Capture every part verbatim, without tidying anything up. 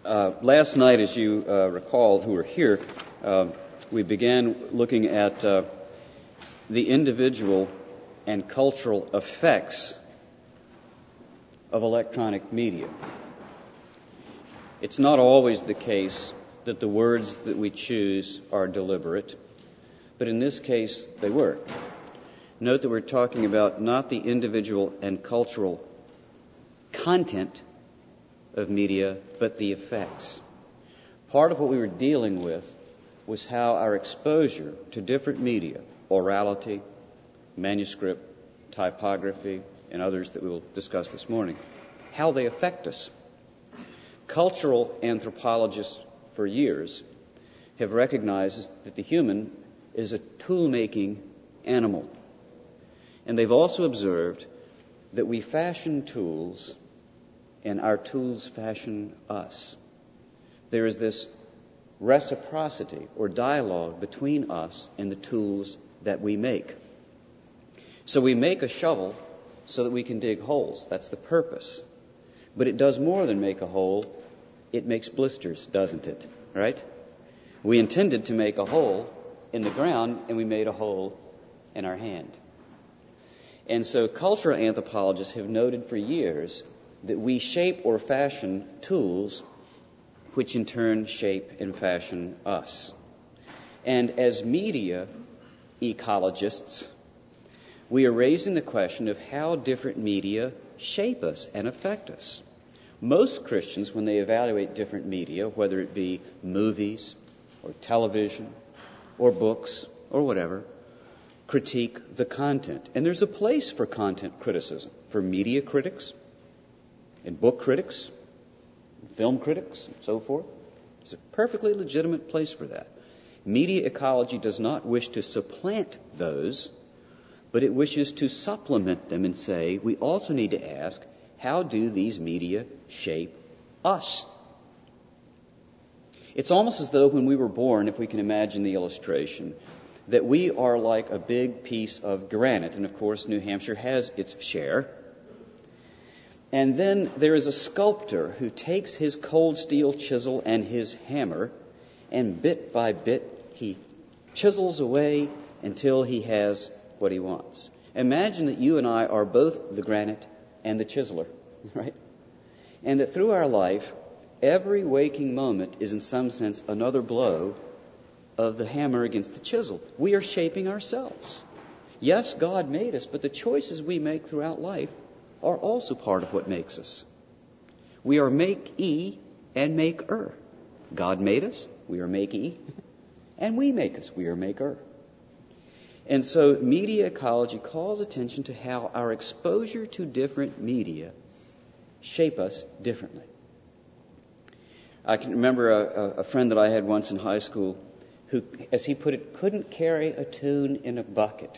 Uh, last night, as you uh, recall, who were here, uh, we began looking at uh, the individual and cultural effects of electronic media. It's not always the case that the words that we choose are deliberate, but in this case, they were. Note that we're talking about not the individual and cultural content of media, but the effects. Part of what we were dealing with was how our exposure to different media, orality, manuscript, typography, and others that we will discuss this morning, how they affect us. Cultural anthropologists for years have recognized that the human is a tool-making animal. And they've also observed that we fashion tools and our tools fashion us. There is this reciprocity or dialogue between us and the tools that we make. So we make a shovel so that we can dig holes. That's the purpose. But it does more than make a hole. It makes blisters, doesn't it? Right? We intended to make a hole in the ground, and we made a hole in our hand. And so cultural anthropologists have noted for years that we shape or fashion tools which in turn shape and fashion us. And as media ecologists, we are raising the question of how different media shape us and affect us. Most Christians, when they evaluate different media, whether it be movies or television or books or whatever, critique the content. And there's a place for content criticism, for media critics, and book critics, and film critics, and so forth. It's a perfectly legitimate place for that. Media ecology does not wish to supplant those, but it wishes to supplement them and say, we also need to ask, how do these media shape us? It's almost as though when we were born, if we can imagine the illustration, that we are like a big piece of granite, and of course New Hampshire has its share. And then there is a sculptor who takes his cold steel chisel and his hammer, and bit by bit he chisels away until he has what he wants. Imagine that you and I are both the granite and the chiseler, right? And that through our life, every waking moment is in some sense another blow of the hammer against the chisel. We are shaping ourselves. Yes, God made us, but the choices we make throughout life are also part of what makes us. We are make-e and make-er. God made us, we are make-e, and we make us, we are make-er. And so media ecology calls attention to how our exposure to different media shape us differently. I can remember a, a friend that I had once in high school who, as he put it, couldn't carry a tune in a bucket.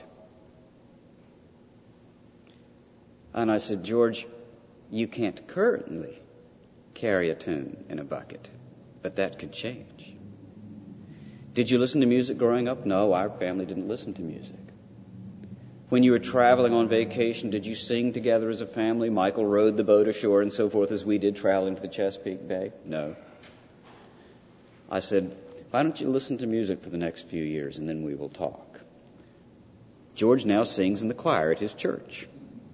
And I said, George, you can't currently carry a tune in a bucket, but that could change. Did you listen to music growing up? No, our family didn't listen to music. When you were traveling on vacation, did you sing together as a family? Michael rowed the boat ashore and so forth as we did traveling to the Chesapeake Bay? No. I said, why don't you listen to music for the next few years and then we will talk. George now sings in the choir at his church.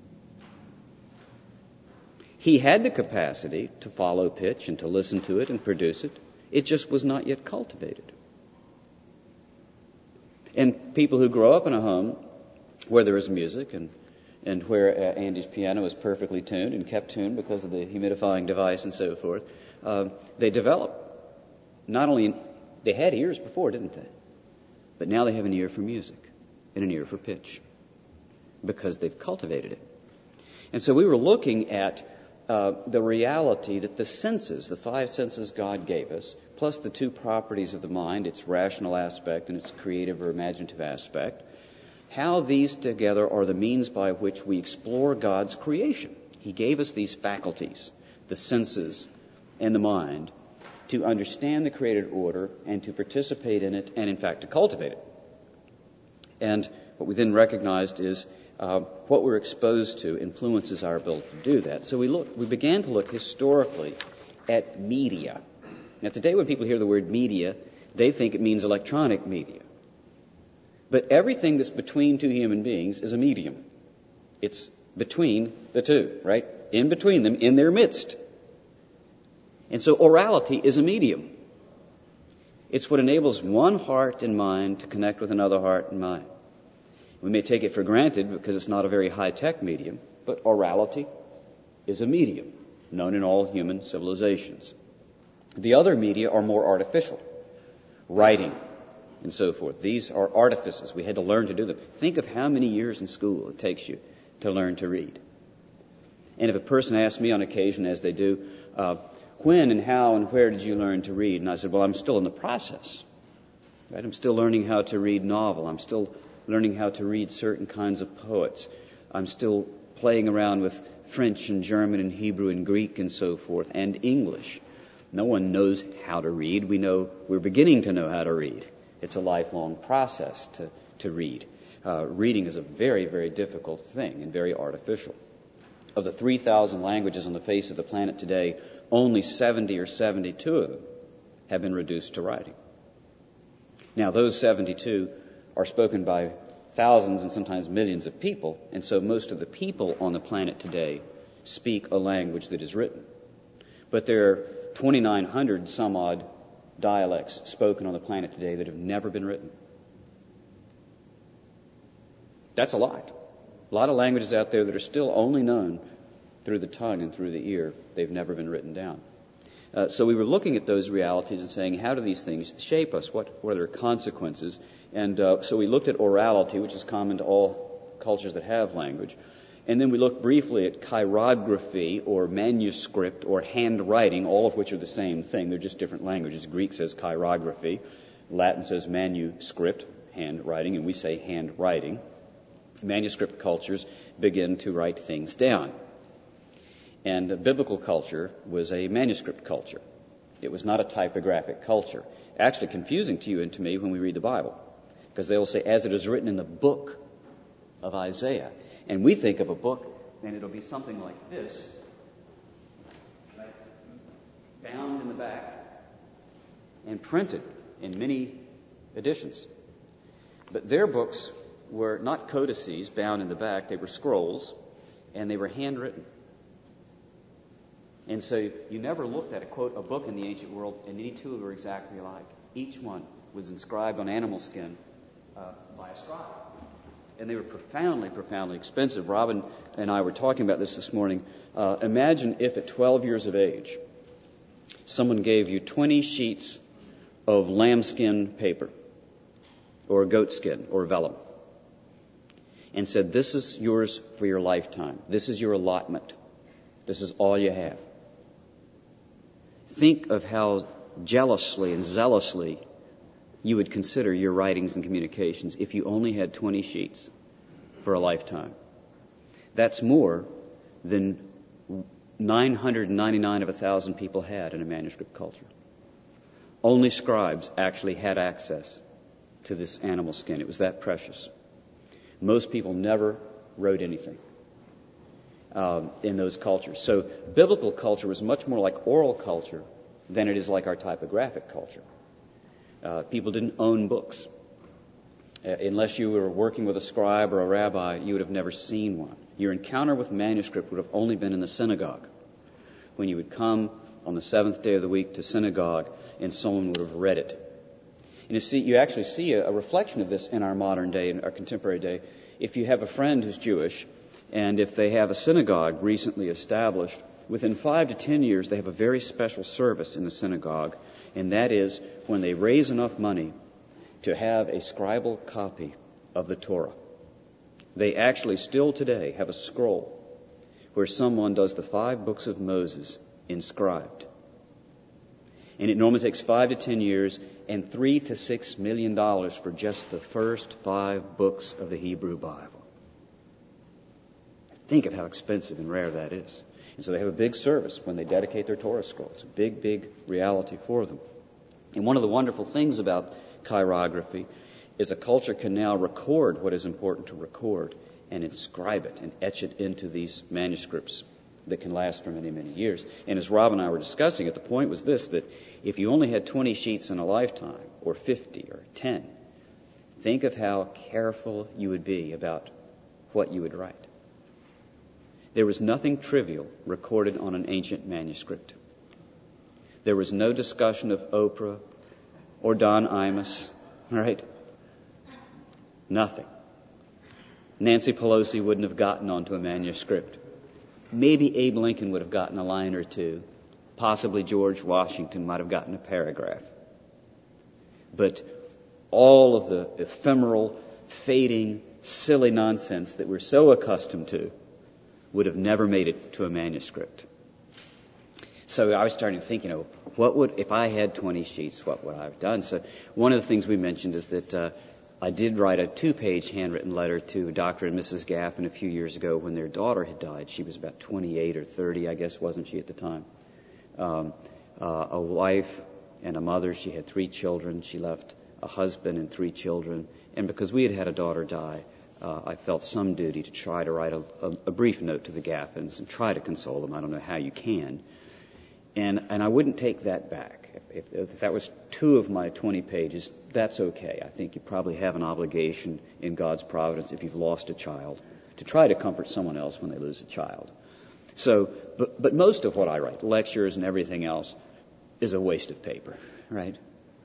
He had the capacity to follow pitch and to listen to it and produce it. It just was not yet cultivated. And people who grow up in a home where there is music and, and where uh, Andy's piano is perfectly tuned and kept tuned because of the humidifying device and so forth, uh, they develop. Not only, in, they had ears before, didn't they? But now they have an ear for music and an ear for pitch because they've cultivated it. And so we were looking at Uh, the reality that the senses, the five senses God gave us, plus the two properties of the mind, its rational aspect and its creative or imaginative aspect, how these together are the means by which we explore God's creation. He gave us these faculties, the senses and the mind, to understand the created order and to participate in it and, in fact, to cultivate it. And what we then recognized is uh, what we're exposed to influences our ability to do that. So we look, we began to look historically at media. Now, today when people hear the word media, they think it means electronic media. But everything that's between two human beings is a medium. It's between the two, right? In between them, in their midst. And so orality is a medium. It's what enables one heart and mind to connect with another heart and mind. We may take it for granted because it's not a very high-tech medium, but orality is a medium known in all human civilizations. The other media are more artificial, writing and so forth. These are artifices. We had to learn to do them. Think of how many years in school it takes you to learn to read. And if a person asks me on occasion, as they do, uh, when and how and where did you learn to read? And I said, well, I'm still in the process. Right? I'm still learning how to read novel. I'm still learning how to read certain kinds of poets. I'm still playing around with French and German and Hebrew and Greek and so forth, and English. No one knows how to read. We know we're beginning to know how to read. It's a lifelong process to, to read. Uh, reading is a very, very difficult thing and very artificial. Of the three thousand languages on the face of the planet today, only seventy or seventy-two of them have been reduced to writing. Now, those seventy-two are spoken by thousands and sometimes millions of people, and so most of the people on the planet today speak a language that is written. But there are twenty-nine hundred some odd dialects spoken on the planet today that have never been written. That's a lot. A lot of languages out there that are still only known through the tongue and through the ear. They've never been written down. Uh, so we were looking at those realities and saying, how do these things shape us? What, what are their consequences? And uh, so we looked at orality, which is common to all cultures that have language. And then we looked briefly at chirography, or manuscript, or handwriting, all of which are the same thing. They're just different languages. Greek says chirography. Latin says manuscript, handwriting, and we say handwriting. Manuscript cultures begin to write things down. And the biblical culture was a manuscript culture. It was not a typographic culture. Actually confusing to you and to me when we read the Bible, because they will say, as it is written in the book of Isaiah. And we think of a book, and it'll be something like this, right? Bound in the back and printed in many editions. But their books were not codices bound in the back. They were scrolls, and they were handwritten. And so you never looked at a, quote, a book in the ancient world, and any two were exactly alike. Each one was inscribed on animal skin uh, by a scribe. And they were profoundly, profoundly expensive. Robin and I were talking about this this morning. Uh, imagine if at twelve years of age, someone gave you twenty sheets of lambskin paper, or goatskin, or vellum, and said, this is yours for your lifetime. This is your allotment. This is all you have. Think of how jealously and zealously you would consider your writings and communications if you only had twenty sheets for a lifetime. That's more than nine hundred ninety-nine of a thousand people had in a manuscript culture. Only scribes actually had access to this animal skin. It was that precious. Most people never wrote anything um, in those cultures. So biblical culture was much more like oral culture than it is like our typographic culture. Uh, people didn't own books. Uh, unless you were working with a scribe or a rabbi, you would have never seen one. Your encounter with manuscript would have only been in the synagogue, when you would come on the seventh day of the week to synagogue and someone would have read it. And you see, you actually see a, a reflection of this in our modern day, in our contemporary day. If you have a friend who's Jewish, and if they have a synagogue recently established, within five to ten years, they have a very special service in the synagogue, and that is when they raise enough money to have a scribal copy of the Torah. They actually still today have a scroll where someone does the five books of Moses inscribed. And it normally takes five to ten years and three to six million dollars for just the first five books of the Hebrew Bible. Think of how expensive and rare that is. And so they have a big service when they dedicate their Torah scroll. It's a big, big reality for them. And one of the wonderful things about chirography is a culture can now record what is important to record and inscribe it and etch it into these manuscripts that can last for many, many years. And as Rob and I were discussing it, the point was this, that if you only had twenty sheets in a lifetime, or fifty, or ten, think of how careful you would be about what you would write. There was nothing trivial recorded on an ancient manuscript. There was no discussion of Oprah or Don Imus, right? Nothing. Nancy Pelosi wouldn't have gotten onto a manuscript. Maybe Abe Lincoln would have gotten a line or two. Possibly George Washington might have gotten a paragraph. But all of the ephemeral, fading, silly nonsense that we're so accustomed to would have never made it to a manuscript. So I was starting to think, you know, what would, if I had twenty sheets, what would I have done? So one of the things we mentioned is that uh, I did write a two-page handwritten letter to Doctor and Missus Gaffin a few years ago when their daughter had died. She was about twenty-eight or thirty, I guess, wasn't she at the time? Um, uh, a wife and a mother. She had three children. She left a husband and three children. And because we had had a daughter die, uh, I felt some duty to try to write a, a, a brief note to the Gaffins and try to console them. I don't know how you can. And and I wouldn't take that back. If, if, if that was two of my twenty pages, that's okay. I think you probably have an obligation in God's providence if you've lost a child to try to comfort someone else when they lose a child. So, but, but most of what I write, lectures and everything else, is a waste of paper, right?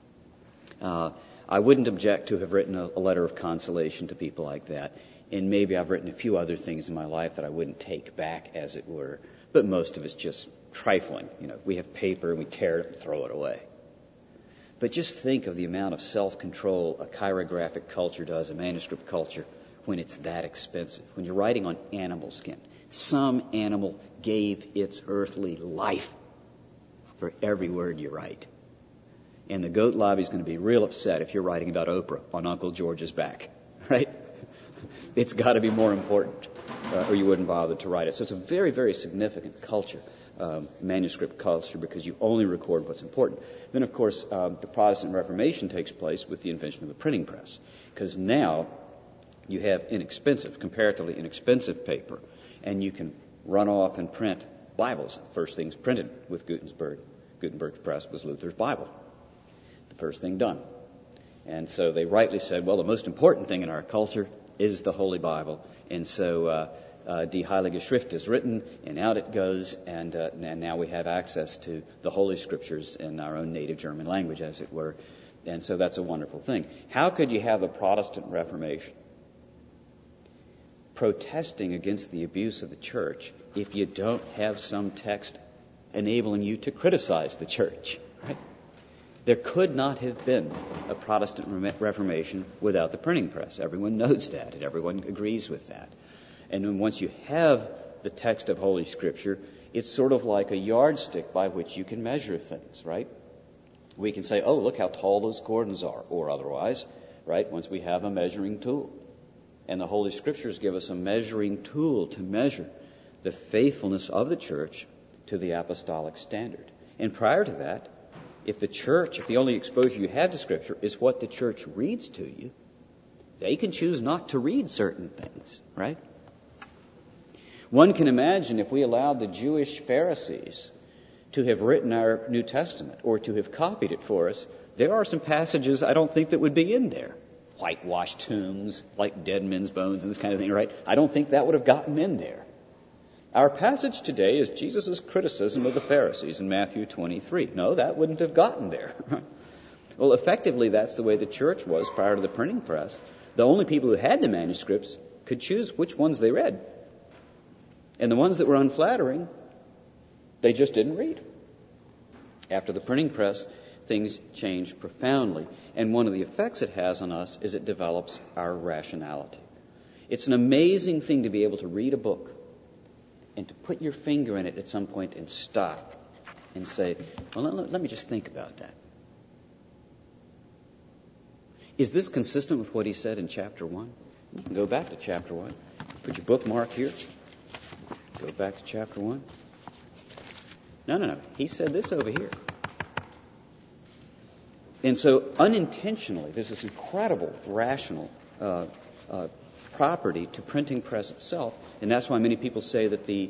Uh, I wouldn't object to have written a, a letter of consolation to people like that. And maybe I've written a few other things in my life that I wouldn't take back, as it were. But most of it's just trifling. You know, we have paper and we tear it and throw it away. But just think of the amount of self-control a chirographic culture does, a manuscript culture, when it's that expensive. When you're writing on animal skin, some animal gave its earthly life for every word you write. And the goat lobby is going to be real upset if you're writing about Oprah on Uncle George's back, right? It's got to be more important, uh, or you wouldn't bother to write it. So it's a very, very significant culture, um, manuscript culture, because you only record what's important. Then, of course, um, the Protestant Reformation takes place with the invention of the printing press, because now you have inexpensive, comparatively inexpensive paper, and you can run off and print Bibles. The first things printed with Gutenberg, Gutenberg's press was Luther's Bible. The first thing done. And so they rightly said, well, the most important thing in our culture is the Holy Bible. And so uh, uh, Die Heilige Schrift is written, and out it goes, and, uh, and now we have access to the Holy Scriptures in our own native German language, as it were. And so that's a wonderful thing. How could you have the Protestant Reformation protesting against the abuse of the church if you don't have some text enabling you to criticize the church, right? There could not have been a Protestant Reformation without the printing press. Everyone knows that, and everyone agrees with that. And then once you have the text of Holy Scripture, it's sort of like a yardstick by which you can measure things, right? We can say, oh, look how tall those cordons are, or otherwise, right, once we have a measuring tool. And the Holy Scriptures give us a measuring tool to measure the faithfulness of the church to the apostolic standard. And prior to that, if the church, if the only exposure you have to Scripture is what the church reads to you, they can choose not to read certain things, right? One can imagine if we allowed the Jewish Pharisees to have written our New Testament or to have copied it for us, there are some passages I don't think that would be in there. Whitewashed tombs, like dead men's bones and this kind of thing, right? I don't think that would have gotten in there. Our passage today is Jesus' criticism of the Pharisees in Matthew twenty-three. No, that wouldn't have gotten there. Well, effectively, that's the way the church was prior to the printing press. The only people who had the manuscripts could choose which ones they read. And the ones that were unflattering, they just didn't read. After the printing press, things changed profoundly. And one of the effects it has on us is it develops our rationality. It's an amazing thing to be able to read a book and to put your finger in it at some point and stop and say, well, let, let me just think about that. Is this consistent with what he said in chapter one? You can go back to chapter one. Put your bookmark here. Go back to chapter one. No, no, no. He said this over here. And so unintentionally, there's this incredible rational uh, uh, property to printing press itself, and that's why many people say that the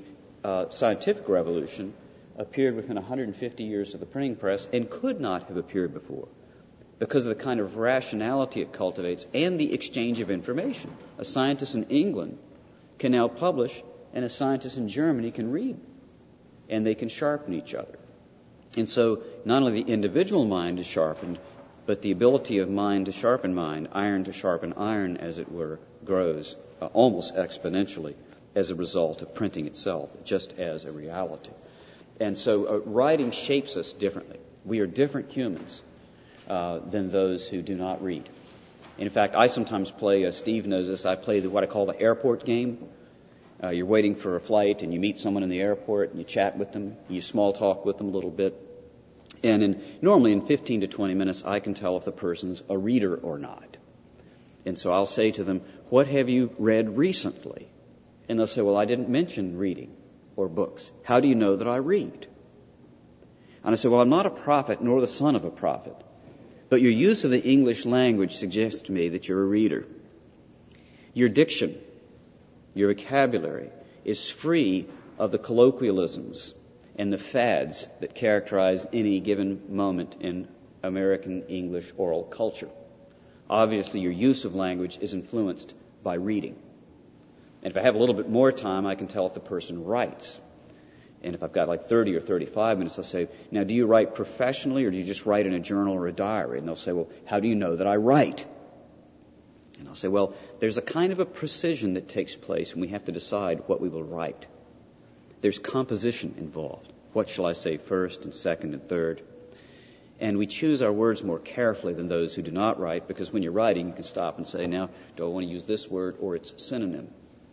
uh, scientific revolution appeared within one hundred fifty years of the printing press and could not have appeared before because of the kind of rationality it cultivates and the exchange of information. A scientist in England can now publish, and a scientist in Germany can read, and they can sharpen each other. And so not only the individual mind is sharpened, but the ability of mind to sharpen mind, iron to sharpen iron, as it were, grows uh, almost exponentially as a result of printing itself, just as a reality. And so uh, writing shapes us differently. We are different humans uh, than those who do not read. In fact, I sometimes play, uh, Steve knows this, I play the, what I call the airport game. Uh, you're waiting for a flight and you meet someone in the airport and you chat with them, you small talk with them a little bit. And in, normally in fifteen to twenty minutes, I can tell if the person's a reader or not. And so I'll say to them, what have you read recently? And they'll say, well, I didn't mention reading or books. How do you know that I read? And I say, well, I'm not a prophet nor the son of a prophet, but your use of the English language suggests to me that you're a reader. Your diction, your vocabulary is free of the colloquialisms and the fads that characterize any given moment in American English oral culture. Obviously, your use of language is influenced by reading. And if I have a little bit more time, I can tell if the person writes. And if I've got like thirty or thirty-five minutes, I'll say, now, do you write professionally or do you just write in a journal or a diary? And they'll say, well, how do you know that I write? And I'll say, well, there's a kind of a precision that takes place when we have to decide what we will write. There's composition involved. What shall I say first and second and third? And we choose our words more carefully than those who do not write, because when you're writing, you can stop and say, now, do I want to use this word or its synonym?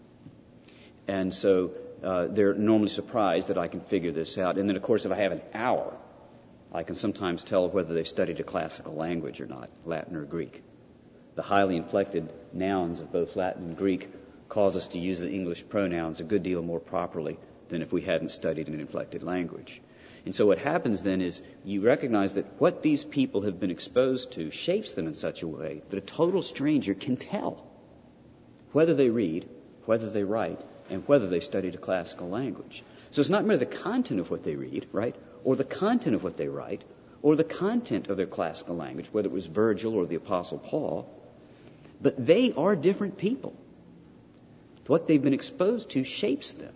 And so uh, they're normally surprised that I can figure this out. And then, of course, if I have an hour, I can sometimes tell whether they studied a classical language or not, Latin or Greek. The highly inflected nouns of both Latin and Greek cause us to use the English pronouns a good deal more properly than if we hadn't studied an inflected language. And so what happens then is you recognize that what these people have been exposed to shapes them in such a way that a total stranger can tell whether they read, whether they write, and whether they studied a classical language. So it's not merely the content of what they read, right, or the content of what they write, or the content of their classical language, whether it was Virgil or the Apostle Paul, but they are different people. What they've been exposed to shapes them.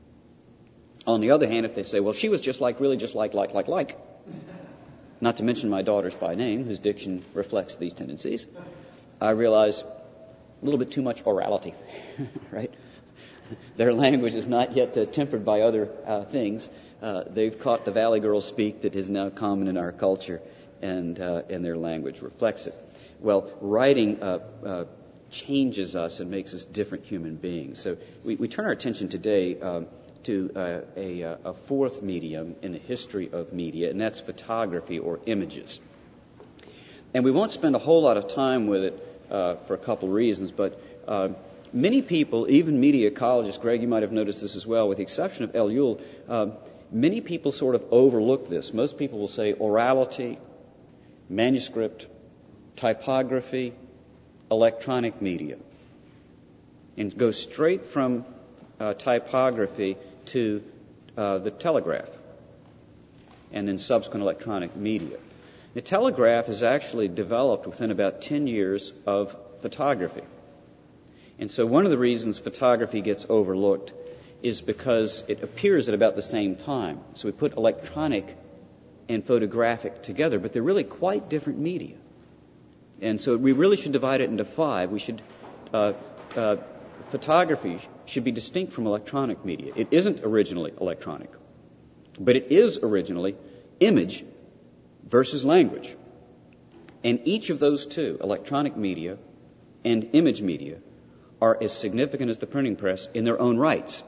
On the other hand, if they say, well, she was just like, really just like, like, like, like, not to mention my daughters by name, whose diction reflects these tendencies, I realize a little bit too much orality, right? Their language is not yet uh, tempered by other uh, things. Uh, they've caught the Valley Girl speak that is now common in our culture, and uh, and their language reflects it. Well, writing uh, uh, changes us and makes us different human beings. So we, we turn our attention today um, to uh, a, a fourth medium in the history of media, and that's photography or images. And we won't spend a whole lot of time with it uh, for a couple of reasons, but uh, many people, even media ecologists, Greg, you might have noticed this as well, with the exception of Ellul, uh, many people sort of overlook this. Most people will say orality, manuscript, typography, electronic media, and go straight from uh, typography to uh, the telegraph, and then subsequent electronic media. The telegraph is actually developed within about ten years of photography. And so one of the reasons photography gets overlooked is because it appears at about the same time. So we put electronic and photographic together, but they're really quite different media. And so we really should divide it into five. We should, uh, uh, photography should be distinct from electronic media. It isn't originally electronic, but it is originally image versus language. And each of those two, electronic media and image media, are as significant as the printing press in their own rights.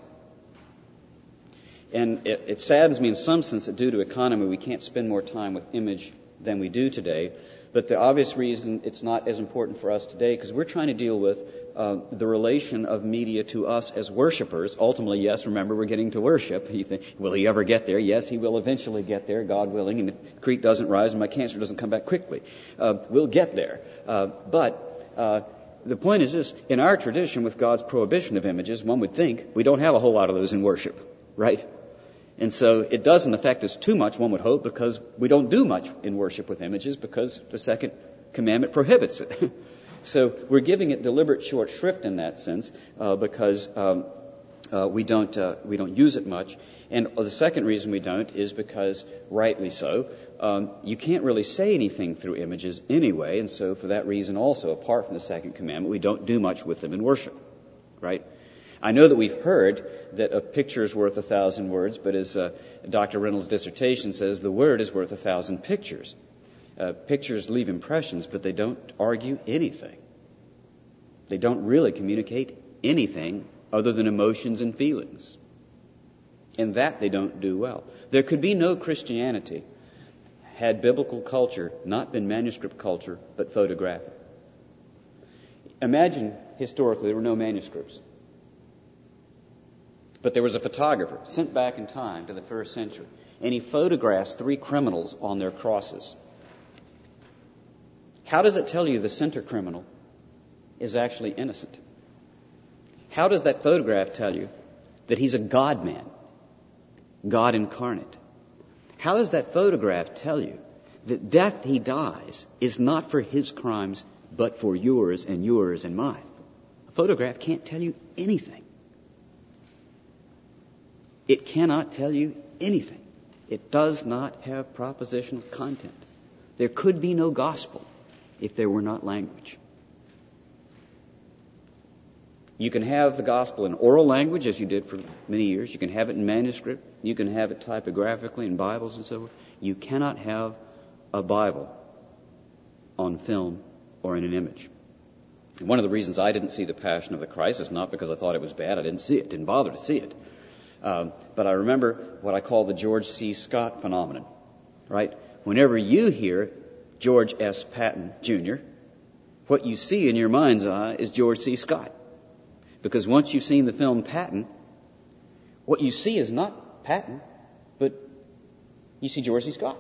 And it, it saddens me in some sense that due to economy we can't spend more time with image than we do today. But the obvious reason it's not as important for us today, because we're trying to deal with uh, the relation of media to us as worshipers. Ultimately, yes, remember, we're getting to worship. You think, will he ever get there? Yes, he will eventually get there, God willing, and if the creek doesn't rise and my cancer doesn't come back quickly. Uh, we'll get there. Uh, but uh, the point is this, in our tradition with God's prohibition of images, one would think we don't have a whole lot of those in worship. right? And so it doesn't affect us too much, one would hope, because we don't do much in worship with images because the second commandment prohibits it. So we're giving it deliberate short shrift in that sense uh, because um, uh, we don't uh, we don't use it much. And the second reason we don't is because, rightly so, um, you can't really say anything through images anyway. And so for that reason also, apart from the second commandment, we don't do much with them in worship, right? I know that we've heard that a picture is worth a thousand words, but as uh, Doctor Reynolds' dissertation says, the word is worth a thousand pictures. Uh, pictures leave impressions, but they don't argue anything. They don't really communicate anything other than emotions and feelings. And that they don't do well. There could be no Christianity had biblical culture not been manuscript culture, but photographic. Imagine, historically, there were no manuscripts. But there was a photographer sent back in time to the first century, and he photographs three criminals on their crosses. How does it tell you the center criminal is actually innocent? How does that photograph tell you that he's a God-man, God incarnate? How does that photograph tell you that death he dies is not for his crimes, but for yours and yours and mine? A photograph can't tell you anything. It cannot tell you anything. It does not have propositional content. There could be no gospel if there were not language. You can have the gospel in oral language, as you did for many years. You can have it in manuscript. You can have it typographically in Bibles and so forth. You cannot have a Bible on film or in an image. And one of the reasons I didn't see The Passion of the Christ is not because I thought it was bad. I didn't see it, didn't bother to see it. Um, but I remember what I call the George C. Scott phenomenon, right? Whenever you hear George S. Patton, Junior, what you see in your mind's eye is George C. Scott. Because once you've seen the film Patton, what you see is not Patton, but you see George C. Scott.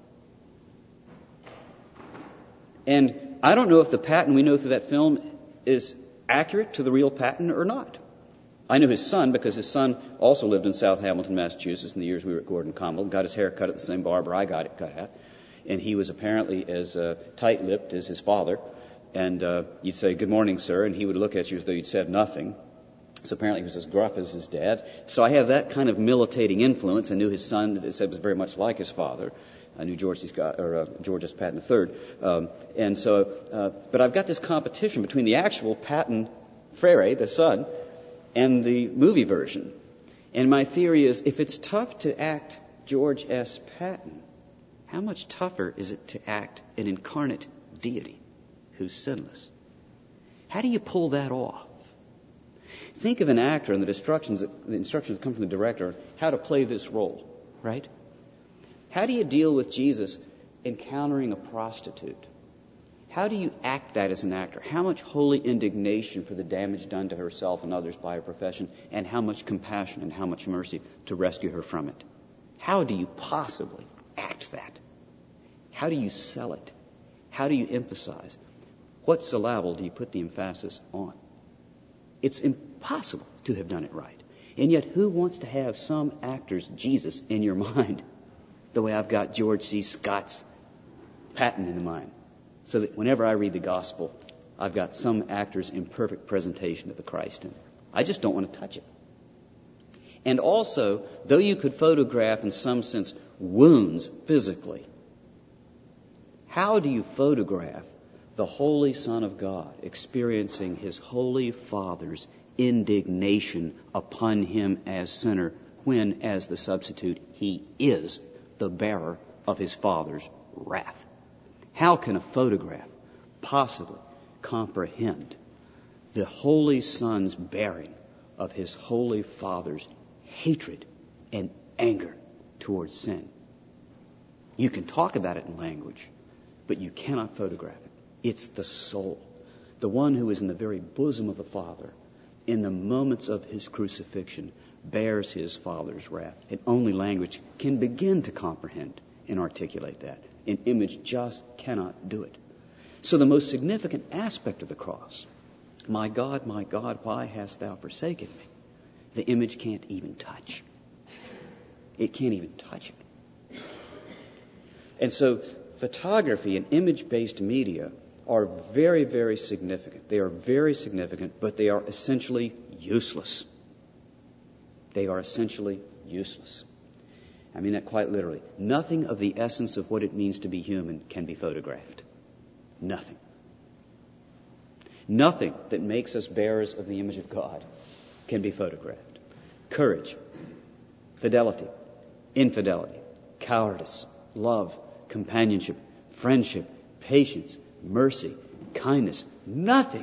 And I don't know if the Patton we know through that film is accurate to the real Patton or not. I knew his son because his son also lived in South Hamilton, Massachusetts in the years we were at Gordon Conwell, got his hair cut at the same barber I got it cut at. And he was apparently as uh, tight-lipped as his father. And uh, you'd say, "Good morning, sir," and he would look at you as though you'd said nothing. So apparently he was as gruff as his dad. So I have that kind of militating influence. I knew his son, that said, was very much like his father. I knew George C. Scott, or uh, George S. Patton the third. Um, and so, uh, but I've got this competition between the actual Patton Frere, the son, and the movie version. And my theory is, if it's tough to act George S. Patton, how much tougher is it to act an incarnate deity who's sinless? How do you pull that off? Think of an actor and the instructions that, the instructions that come from the director how to play this role, right? How do you deal with Jesus encountering a prostitute? How do you act that as an actor? How much holy indignation for the damage done to herself and others by her profession, and how much compassion and how much mercy to rescue her from it? How do you possibly act that? How do you sell it? How do you emphasize? What syllable do you put the emphasis on? It's impossible to have done it right. And yet, who wants to have some actor's Jesus in your mind the way I've got George C. Scott's Patton in the mind? So that whenever I read the gospel, I've got some actor's imperfect presentation of the Christ in it. I just don't want to touch it. And also, though you could photograph in some sense wounds physically, how do you photograph the Holy Son of God experiencing His Holy Father's indignation upon Him as sinner when, as the substitute, He is the bearer of His Father's wrath? How can a photograph possibly comprehend the Holy Son's bearing of His Holy Father's hatred and anger towards sin? You can talk about it in language, but you cannot photograph it. It's the soul, the one who is in the very bosom of the Father, in the moments of His crucifixion, bears His Father's wrath. And only language can begin to comprehend and articulate that. An image just cannot do it. So the most significant aspect of the cross, "My God, my God, why hast thou forsaken me?" the image can't even touch. It can't even touch it. And so photography and image-based media are very, very significant. They are very significant, but they are essentially useless. They are essentially useless. I mean that quite literally. Nothing of the essence of what it means to be human can be photographed. Nothing. Nothing that makes us bearers of the image of God can be photographed. Courage, fidelity, infidelity, cowardice, love, companionship, friendship, patience, mercy, kindness. Nothing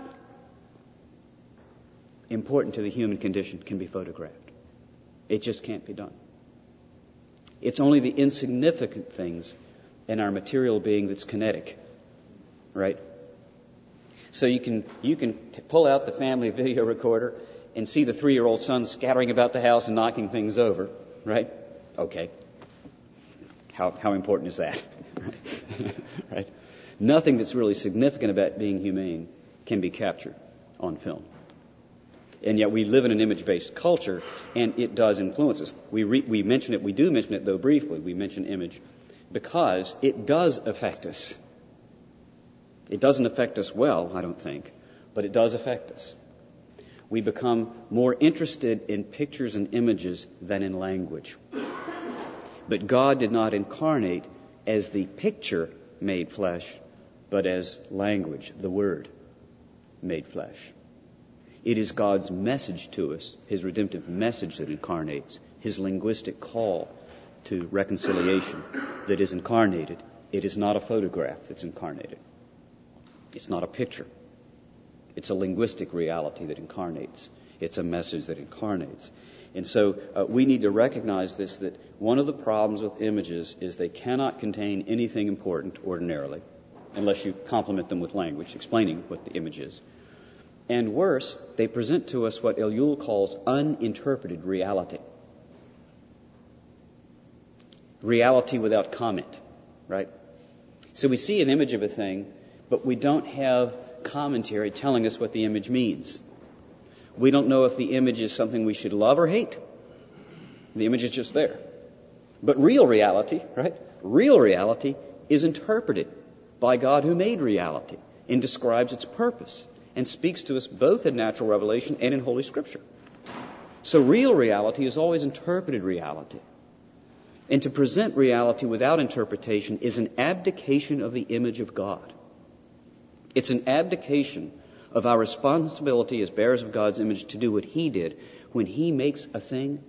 important to the human condition can be photographed. It just can't be done. It's only the insignificant things in our material being that's kinetic, right? So you can you can t- pull out the family video recorder and see the three-year-old son scattering about the house and knocking things over, right? Okay. How how important is that? Right? Nothing that's really significant about being humane can be captured on film. And yet we live in an image-based culture, and it does influence us. We re- we mention it, we do mention it, though briefly, we mention image, because it does affect us. It doesn't affect us well, I don't think, but it does affect us. We become more interested in pictures and images than in language. But God did not incarnate as the picture made flesh, but as language, the Word, made flesh. It is God's message to us, His redemptive message that incarnates, His linguistic call to reconciliation that is incarnated. It is not a photograph that's incarnated. It's not a picture. It's a linguistic reality that incarnates. It's a message that incarnates. And so uh, we need to recognize this, that one of the problems with images is they cannot contain anything important ordinarily, unless you complement them with language explaining what the image is. And worse, they present to us what Ellul calls uninterpreted reality. Reality without comment, right? So we see an image of a thing, but we don't have commentary telling us what the image means. We don't know if the image is something we should love or hate. The image is just there. But real reality, right? Real reality is interpreted by God who made reality and describes its purpose and speaks to us both in natural revelation and in Holy Scripture. So real reality is always interpreted reality. And to present reality without interpretation is an abdication of the image of God. It's an abdication of our responsibility as bearers of God's image to do what He did when He makes a thing.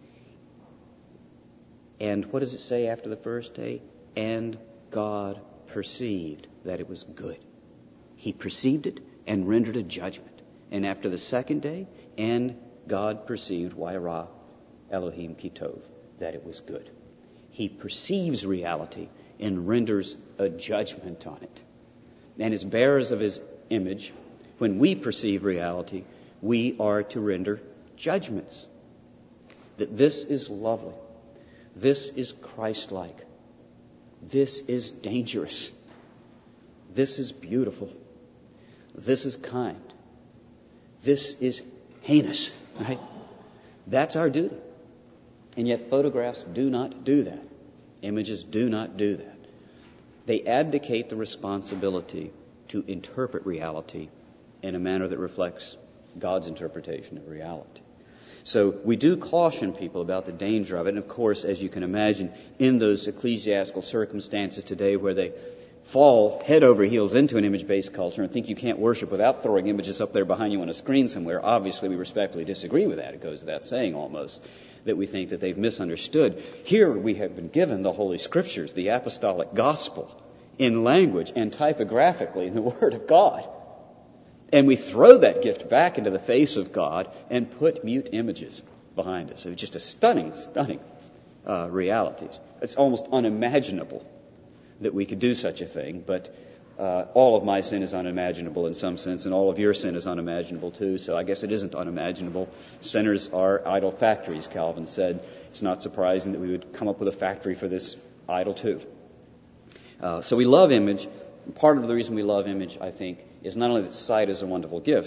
And what does it say after the first day? And God perceived that it was good. He perceived it and rendered a judgment. And after the second day, and God perceived, Waira Elohim Kitov, that it was good. He perceives reality and renders a judgment on it. And as bearers of His image, when we perceive reality, we are to render judgments. That this is lovely. This is Christ-like. This is dangerous. This is beautiful. This is kind. This is heinous, right? That's our duty. And yet photographs do not do that. Images do not do that. They abdicate the responsibility to interpret reality in a manner that reflects God's interpretation of reality. So we do caution people about the danger of it. And of course, as you can imagine, in those ecclesiastical circumstances today where they fall head over heels into an image-based culture and think you can't worship without throwing images up there behind you on a screen somewhere, obviously we respectfully disagree with that. It goes without saying almost that we think that they've misunderstood. Here we have been given the Holy Scriptures, the apostolic gospel, in language and typographically in the Word of God. And we throw that gift back into the face of God and put mute images behind us. It's just a stunning, stunning uh, reality. It's almost unimaginable that we could do such a thing, but uh, all of my sin is unimaginable in some sense, and all of your sin is unimaginable too, so I guess it isn't unimaginable. Sinners are idol factories, Calvin said. It's not surprising that we would come up with a factory for this idol too. Uh, so we love image. Part of the reason we love image, I think, is not only that sight is a wonderful gift,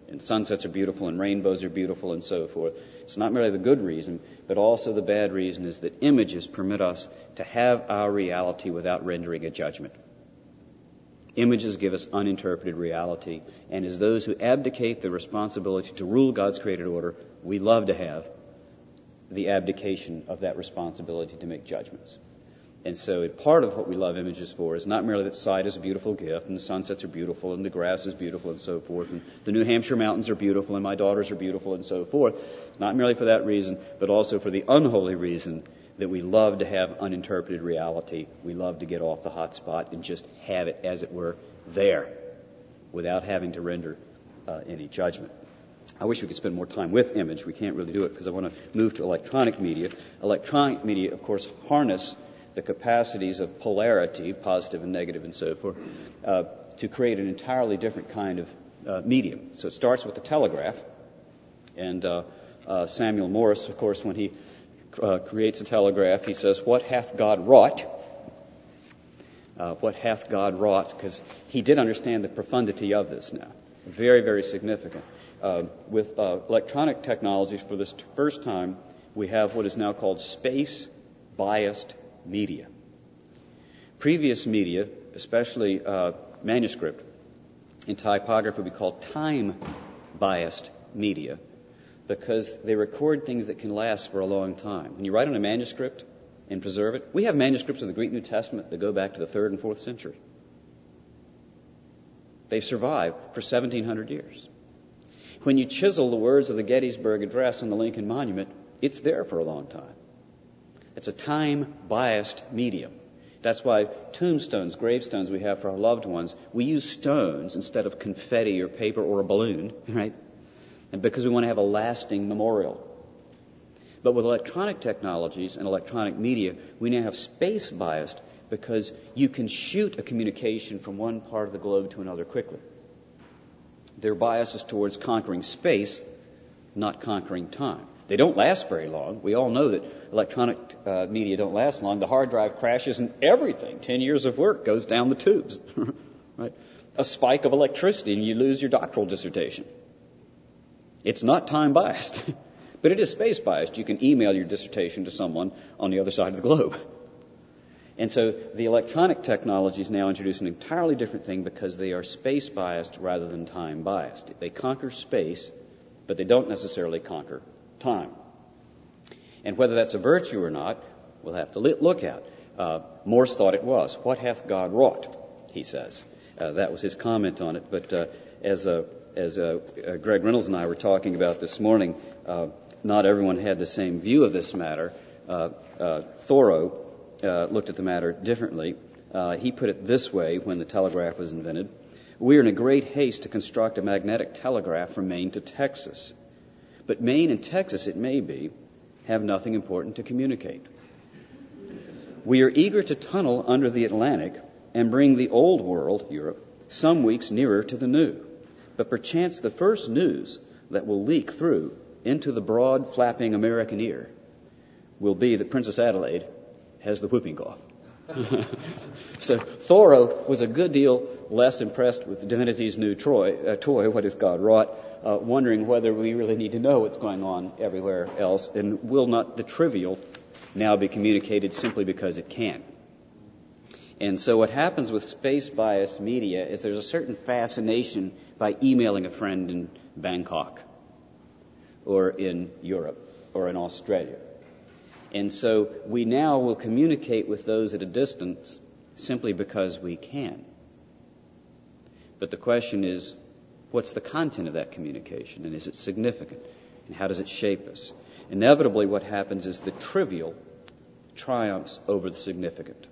and sunsets are beautiful, and rainbows are beautiful, and so forth. It's not merely the good reason, but also the bad reason is that images permit us to have our reality without rendering a judgment. Images give us uninterpreted reality, and as those who abdicate the responsibility to rule God's created order, we love to have the abdication of that responsibility to make judgments. And so part of what we love images for is not merely that sight is a beautiful gift, and the sunsets are beautiful, and the grass is beautiful, and so forth, and the New Hampshire mountains are beautiful, and my daughters are beautiful, and so forth. It's not merely for that reason, but also for the unholy reason that we love to have uninterpreted reality. We love to get off the hot spot and just have it, as it were, there, without having to render uh, any judgment. I wish we could spend more time with image. We can't really do it because I want to move to electronic media. Electronic media, of course, harness the capacities of polarity, positive and negative and so forth, uh, to create an entirely different kind of uh, medium. So it starts with the telegraph. And uh, uh, Samuel Morse, of course, when he uh, creates a telegraph, he says, "What hath God wrought?" Uh, what hath God wrought? Because he did understand the profundity of this now. Very, very significant. Uh, with uh, electronic technologies, for this first time, we have what is now called space-biased media. Previous media, especially uh, manuscript, in typography we call time-biased media because they record things that can last for a long time. When you write on a manuscript and preserve it, we have manuscripts of the Greek New Testament that go back to the third and fourth century. They've survived for seventeen hundred years. When you chisel the words of the Gettysburg Address on the Lincoln Monument, it's there for a long time. It's a time-biased medium. That's why tombstones, gravestones we have for our loved ones, we use stones instead of confetti or paper or a balloon, right? And because we want to have a lasting memorial. But with electronic technologies and electronic media, we now have space-biased because you can shoot a communication from one part of the globe to another quickly. Their bias is towards conquering space, not conquering time. They don't last very long. We all know that electronic uh, media don't last long. The hard drive crashes and everything, ten years of work, goes down the tubes. Right? A spike of electricity and you lose your doctoral dissertation. It's not time-biased, but it is space-biased. You can email your dissertation to someone on the other side of the globe. And so the electronic technologies now introduce an entirely different thing because they are space-biased rather than time-biased. They conquer space, but they don't necessarily conquer time. And whether that's a virtue or not, we'll have to look at. Uh, Morse thought it was. What hath God wrought, he says. Uh, that was his comment on it. But uh, as, uh, as uh, uh, Greg Reynolds and I were talking about this morning, uh, not everyone had the same view of this matter. Uh, uh, Thoreau uh, looked at the matter differently. Uh, he put it this way when the telegraph was invented. "We are in a great haste to construct a magnetic telegraph from Maine to Texas. But Maine and Texas, it may be, have nothing important to communicate. We are eager to tunnel under the Atlantic and bring the old world, Europe, some weeks nearer to the new. But perchance the first news that will leak through into the broad, flapping American ear will be that Princess Adelaide has the whooping cough." So Thoreau was a good deal less impressed with divinity's new Troy, uh, toy, What Hath God Wrought, uh, wondering whether we really need to know what's going on everywhere else, and will not the trivial now be communicated simply because it can. And so what happens with space-biased media is there's a certain fascination by emailing a friend in Bangkok or in Europe or in Australia. And so we now will communicate with those at a distance simply because we can. But the question is, what's the content of that communication, and is it significant, and how does it shape us? Inevitably, what happens is the trivial triumphs over the significant.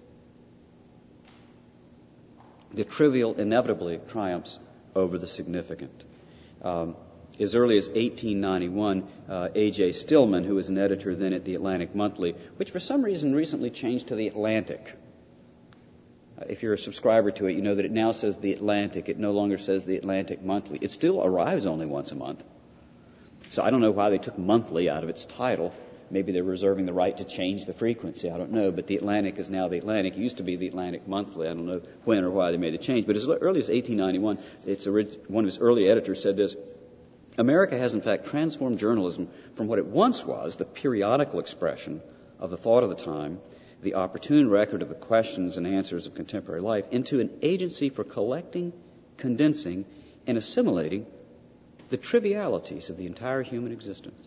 The trivial inevitably triumphs over the significant. Um, As early as eighteen ninety-one, uh, A J Stillman, who was an editor then at the Atlantic Monthly, which for some reason recently changed to the Atlantic. Uh, if you're a subscriber to it, you know that it now says the Atlantic. It no longer says the Atlantic Monthly. It still arrives only once a month. So I don't know why they took monthly out of its title. Maybe they're reserving the right to change the frequency. I don't know. But the Atlantic is now the Atlantic. It used to be the Atlantic Monthly. I don't know when or why they made the change. But as early as eighteen ninety-one, it's a, one of his early editors said this: America has, in fact, transformed journalism from what it once was, the periodical expression of the thought of the time, the opportune record of the questions and answers of contemporary life, into an agency for collecting, condensing, and assimilating the trivialities of the entire human existence.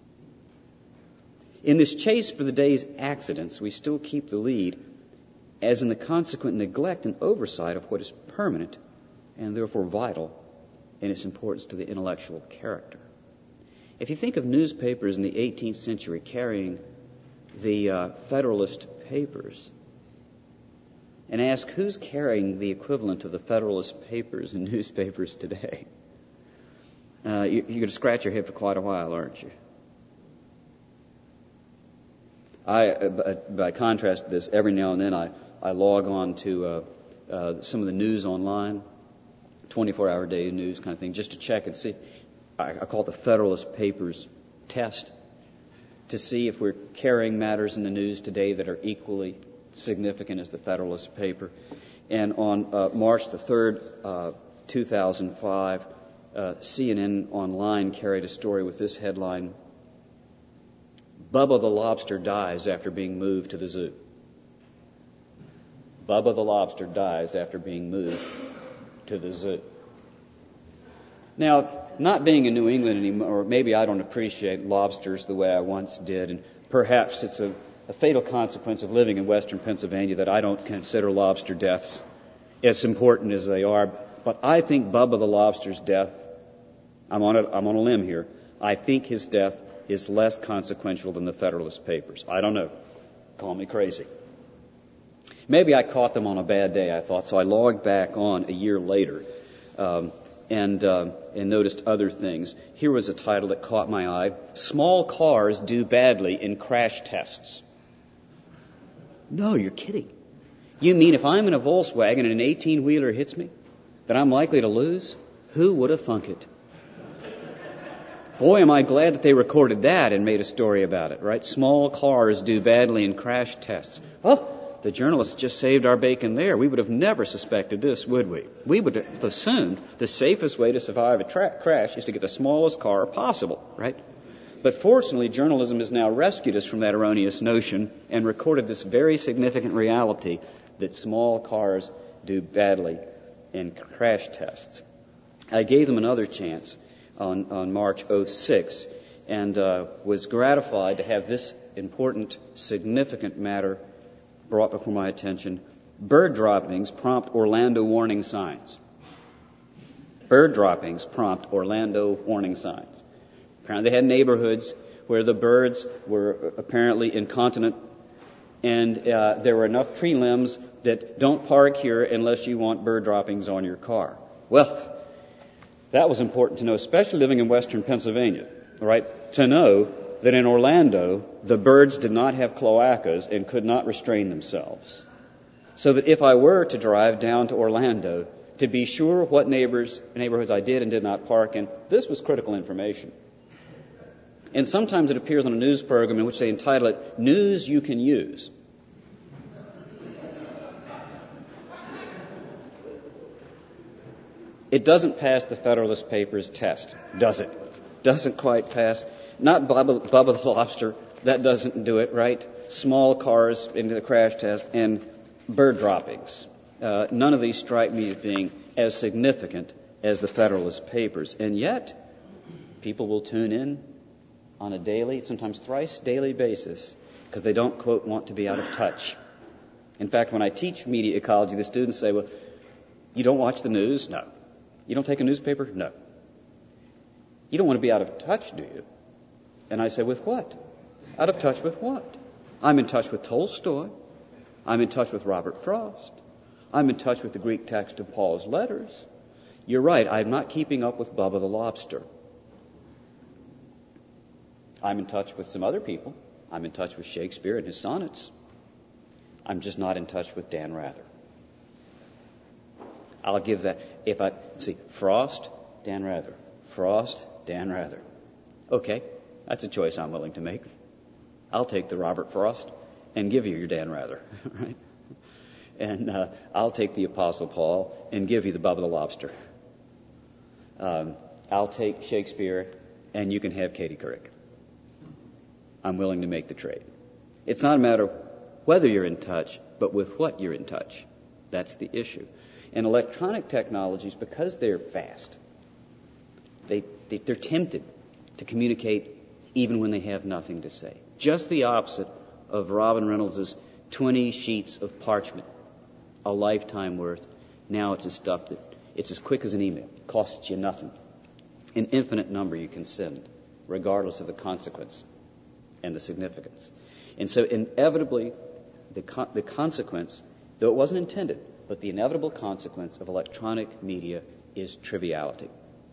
In this chase for the day's accidents, we still keep the lead, as in the consequent neglect and oversight of what is permanent and therefore vital in its importance to the intellectual character. If you think of newspapers in the eighteenth century carrying the uh, Federalist Papers, and ask who's carrying the equivalent of the Federalist Papers in newspapers today, uh, you, you're going to scratch your head for quite a while, aren't you? I, uh, by contrast to this, every now and then I, I log on to uh, uh, some of the news online, twenty-four hour day news kind of thing, just to check and see. I, I call it the Federalist Papers test, to see if we're carrying matters in the news today that are equally significant as the Federalist paper. And on uh, March the third, uh, two thousand five, uh, C N N Online carried a story with this headline: Bubba the lobster dies after being moved to the zoo. Bubba the lobster dies after being moved to the zoo. Now, not being in New England anymore, or maybe I don't appreciate lobsters the way I once did, and perhaps it's a, a fatal consequence of living in western Pennsylvania that I don't consider lobster deaths as important as they are. But I think Bubba the lobster's death, I'm on a, I'm on a limb here, I think his death is less consequential than the Federalist Papers. I don't know. Call me crazy. Maybe I caught them on a bad day, I thought, so I logged back on a year later um, and uh, and noticed other things. Here was a title that caught my eye: Small cars do badly in crash tests. No, you're kidding. You mean if I'm in a Volkswagen and an eighteen-wheeler hits me, that I'm likely to lose? Who would have thunk it? Boy, am I glad that they recorded that and made a story about it, right? Small cars do badly in crash tests. Oh, the journalists just saved our bacon there. We would have never suspected this, would we? We would have assumed the safest way to survive a tra- crash is to get the smallest car possible, right? But fortunately, journalism has now rescued us from that erroneous notion and recorded this very significant reality that small cars do badly in crash tests. I gave them another chance on, on March oh six and uh, was gratified to have this important, significant matter brought before my attention. Bird droppings prompt Orlando warning signs. Bird droppings prompt Orlando warning signs. Apparently they had neighborhoods where the birds were apparently incontinent, and uh, there were enough tree limbs that don't park here unless you want bird droppings on your car. Well, that was important to know, especially living in western Pennsylvania, right? To know that in Orlando, the birds did not have cloacas and could not restrain themselves. So that if I were to drive down to Orlando to be sure what neighbors, neighborhoods I did and did not park in, this was critical information. And sometimes it appears on a news program in which they entitle it News You Can Use. It doesn't pass the Federalist Papers test, does it? Doesn't quite pass. Not Bubba, Bubba the Lobster. That doesn't do it, right? Small cars into the crash test and bird droppings. Uh, none of these strike me as being as significant as the Federalist Papers. And yet, people will tune in on a daily, sometimes thrice daily basis because they don't, quote, want to be out of touch. In fact, when I teach media ecology, the students say, well, you don't watch the news? No. You don't take a newspaper? No. You don't want to be out of touch, do you? And I say, with what? Out of touch with what? I'm in touch with Tolstoy. I'm in touch with Robert Frost. I'm in touch with the Greek text of Paul's letters. You're right, I'm not keeping up with Bubba the Lobster. I'm in touch with some other people. I'm in touch with Shakespeare and his sonnets. I'm just not in touch with Dan Rather. I'll give that. If I see Frost, Dan Rather. Frost, Dan Rather. Okay, that's a choice I'm willing to make. I'll take the Robert Frost and give you your Dan Rather, right? And uh, I'll take the Apostle Paul and give you the Bubba the Lobster. Um, I'll take Shakespeare and you can have Katie Couric. I'm willing to make the trade. It's not a matter of whether you're in touch, but with what you're in touch. That's the issue. And electronic technologies, because they're fast, they, they, they're tempted to communicate even when they have nothing to say. Just the opposite of Robin Reynolds' twenty sheets of parchment, a lifetime worth. Now it's a stuff that it's as quick as an email. It costs you nothing. An infinite number you can send, regardless of the consequence and the significance. And so inevitably, the, con- the consequence, though it wasn't intended, but the inevitable consequence of electronic media is triviality,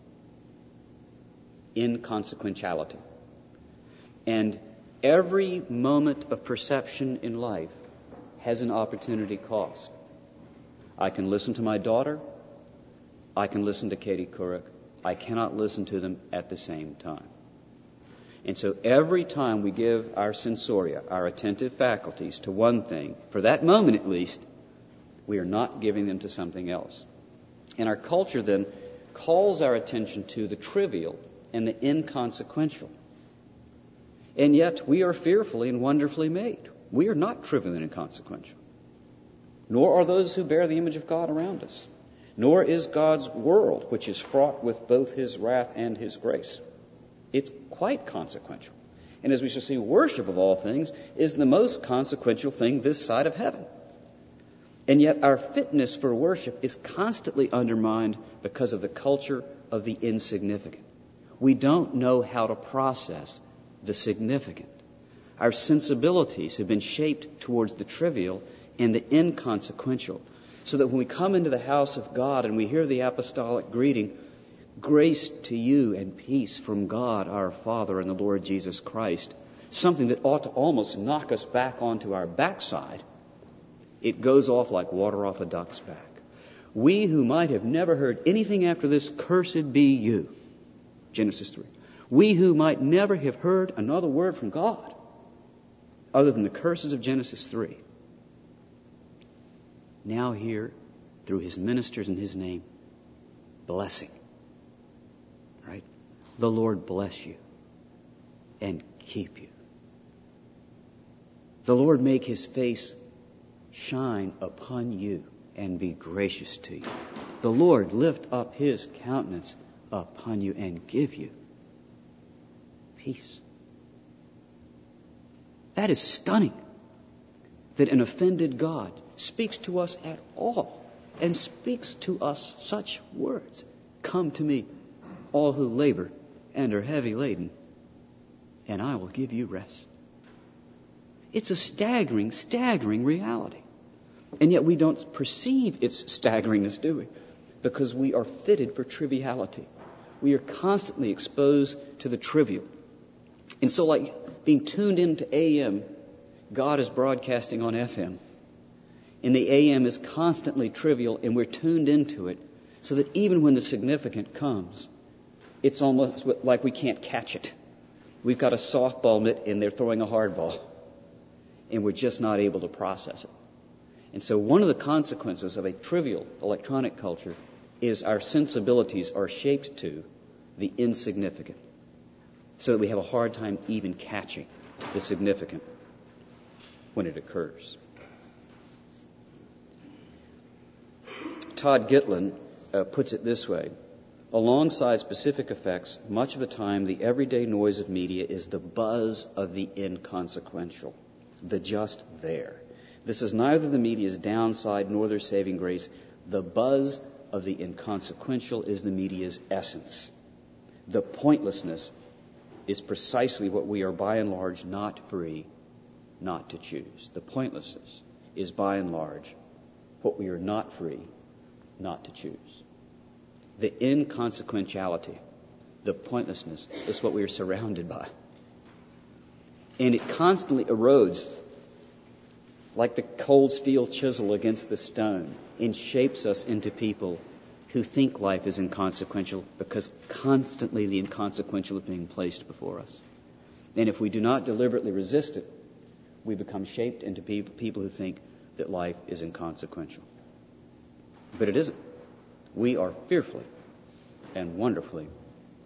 inconsequentiality. And every moment of perception in life has an opportunity cost. I can listen to my daughter. I can listen to Katie Couric. I cannot listen to them at the same time. And so every time we give our sensoria, our attentive faculties, to one thing, for that moment at least, we are not giving them to something else. And our culture then calls our attention to the trivial and the inconsequential. And yet we are fearfully and wonderfully made. We are not trivial and inconsequential. Nor are those who bear the image of God around us. Nor is God's world, which is fraught with both His wrath and His grace. It's quite consequential. And as we shall see, worship of all things is the most consequential thing this side of heaven. And yet our fitness for worship is constantly undermined because of the culture of the insignificant. We don't know how to process the significant. Our sensibilities have been shaped towards the trivial and the inconsequential, so that when we come into the house of God and we hear the apostolic greeting, grace to you and peace from God our Father and the Lord Jesus Christ, something that ought to almost knock us back onto our backside, it goes off like water off a duck's back. We who might have never heard anything after this, cursed be you, Genesis three. We who might never have heard another word from God other than the curses of Genesis three, now hear, through His ministers in His name, blessing. Right? The Lord bless you and keep you. The Lord make His face shine upon you and be gracious to you. The Lord lift up His countenance upon you and give you peace. That is stunning, that an offended God speaks to us at all and speaks to us such words. Come to me, all who labor and are heavy laden, and I will give you rest. It's a staggering, staggering reality. And yet we don't perceive its staggeringness, do we? Because we are fitted for triviality. We are constantly exposed to the trivial. And so like being tuned into A M, God is broadcasting on F M. And the A M is constantly trivial, and we're tuned into it so that even when the significant comes, it's almost like we can't catch it. We've got a softball mitt and they're throwing a hardball, and we're just not able to process it. And so one of the consequences of a trivial electronic culture is our sensibilities are shaped to the insignificant, so that we have a hard time even catching the significant when it occurs. Todd Gitlin uh, puts it this way: alongside specific effects, much of the time the everyday noise of media is the buzz of the inconsequential, the just there. This is neither the media's downside nor their saving grace. The buzz of the inconsequential is the media's essence. The pointlessness is precisely what we are by and large not free not to choose. The pointlessness is by and large what we are not free not to choose. The inconsequentiality, the pointlessness, is what we are surrounded by. And it constantly erodes like the cold steel chisel against the stone and shapes us into people who think life is inconsequential because constantly the inconsequential is being placed before us. And if we do not deliberately resist it, we become shaped into people, people who think that life is inconsequential. But it isn't. We are fearfully and wonderfully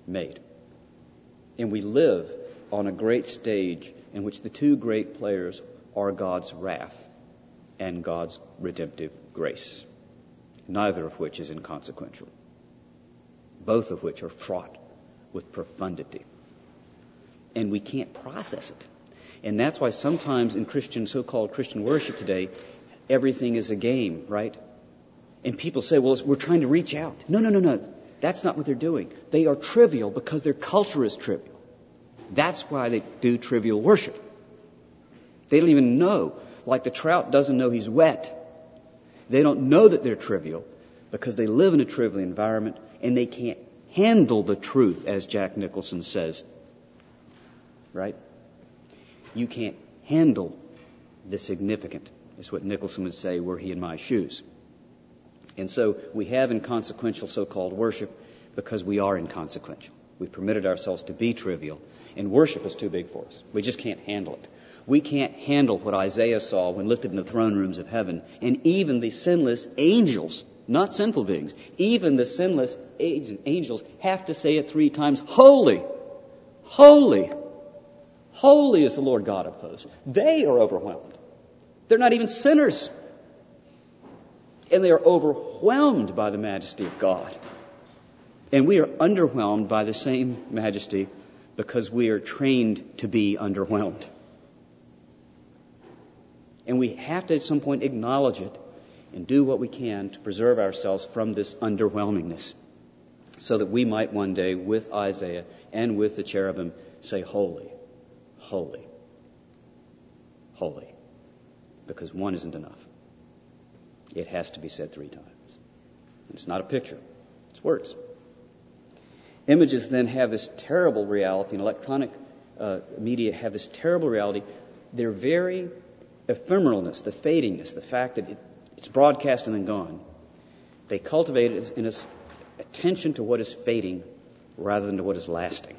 made. And we live on a great stage in which the two great players are God's wrath and God's redemptive grace, neither of which is inconsequential, both of which are fraught with profundity. And we can't process it. And that's why sometimes in Christian, so-called Christian worship today, everything is a game, right? And people say, well, we're trying to reach out. No, no, no, no. That's not what they're doing. They are trivial because their culture is trivial. That's why they do trivial worship. They don't even know. Like the trout doesn't know he's wet. They don't know that they're trivial because they live in a trivial environment and they can't handle the truth, as Jack Nicholson says. Right? You can't handle the significant, is what Nicholson would say were he in my shoes. And so we have inconsequential so-called worship because we are inconsequential. We permitted ourselves to be trivial, and worship is too big for us. We just can't handle it. We can't handle what Isaiah saw when lifted in the throne rooms of heaven. And even the sinless angels, not sinful beings, even the sinless angels have to say it three times, holy, holy, holy is the Lord God of hosts. They are overwhelmed. They're not even sinners. And they are overwhelmed by the majesty of God. And we are underwhelmed by the same majesty because we are trained to be underwhelmed. And we have to at some point acknowledge it and do what we can to preserve ourselves from this underwhelmingness so that we might one day, with Isaiah and with the cherubim, say, holy, holy, holy. Because one isn't enough. It has to be said three times. And it's not a picture. It's words. Images then have this terrible reality, and electronic uh, media have this terrible reality. Their very ephemeralness, the fadingness, the fact that it, it's broadcast and then gone, they cultivate it in us attention to what is fading rather than to what is lasting.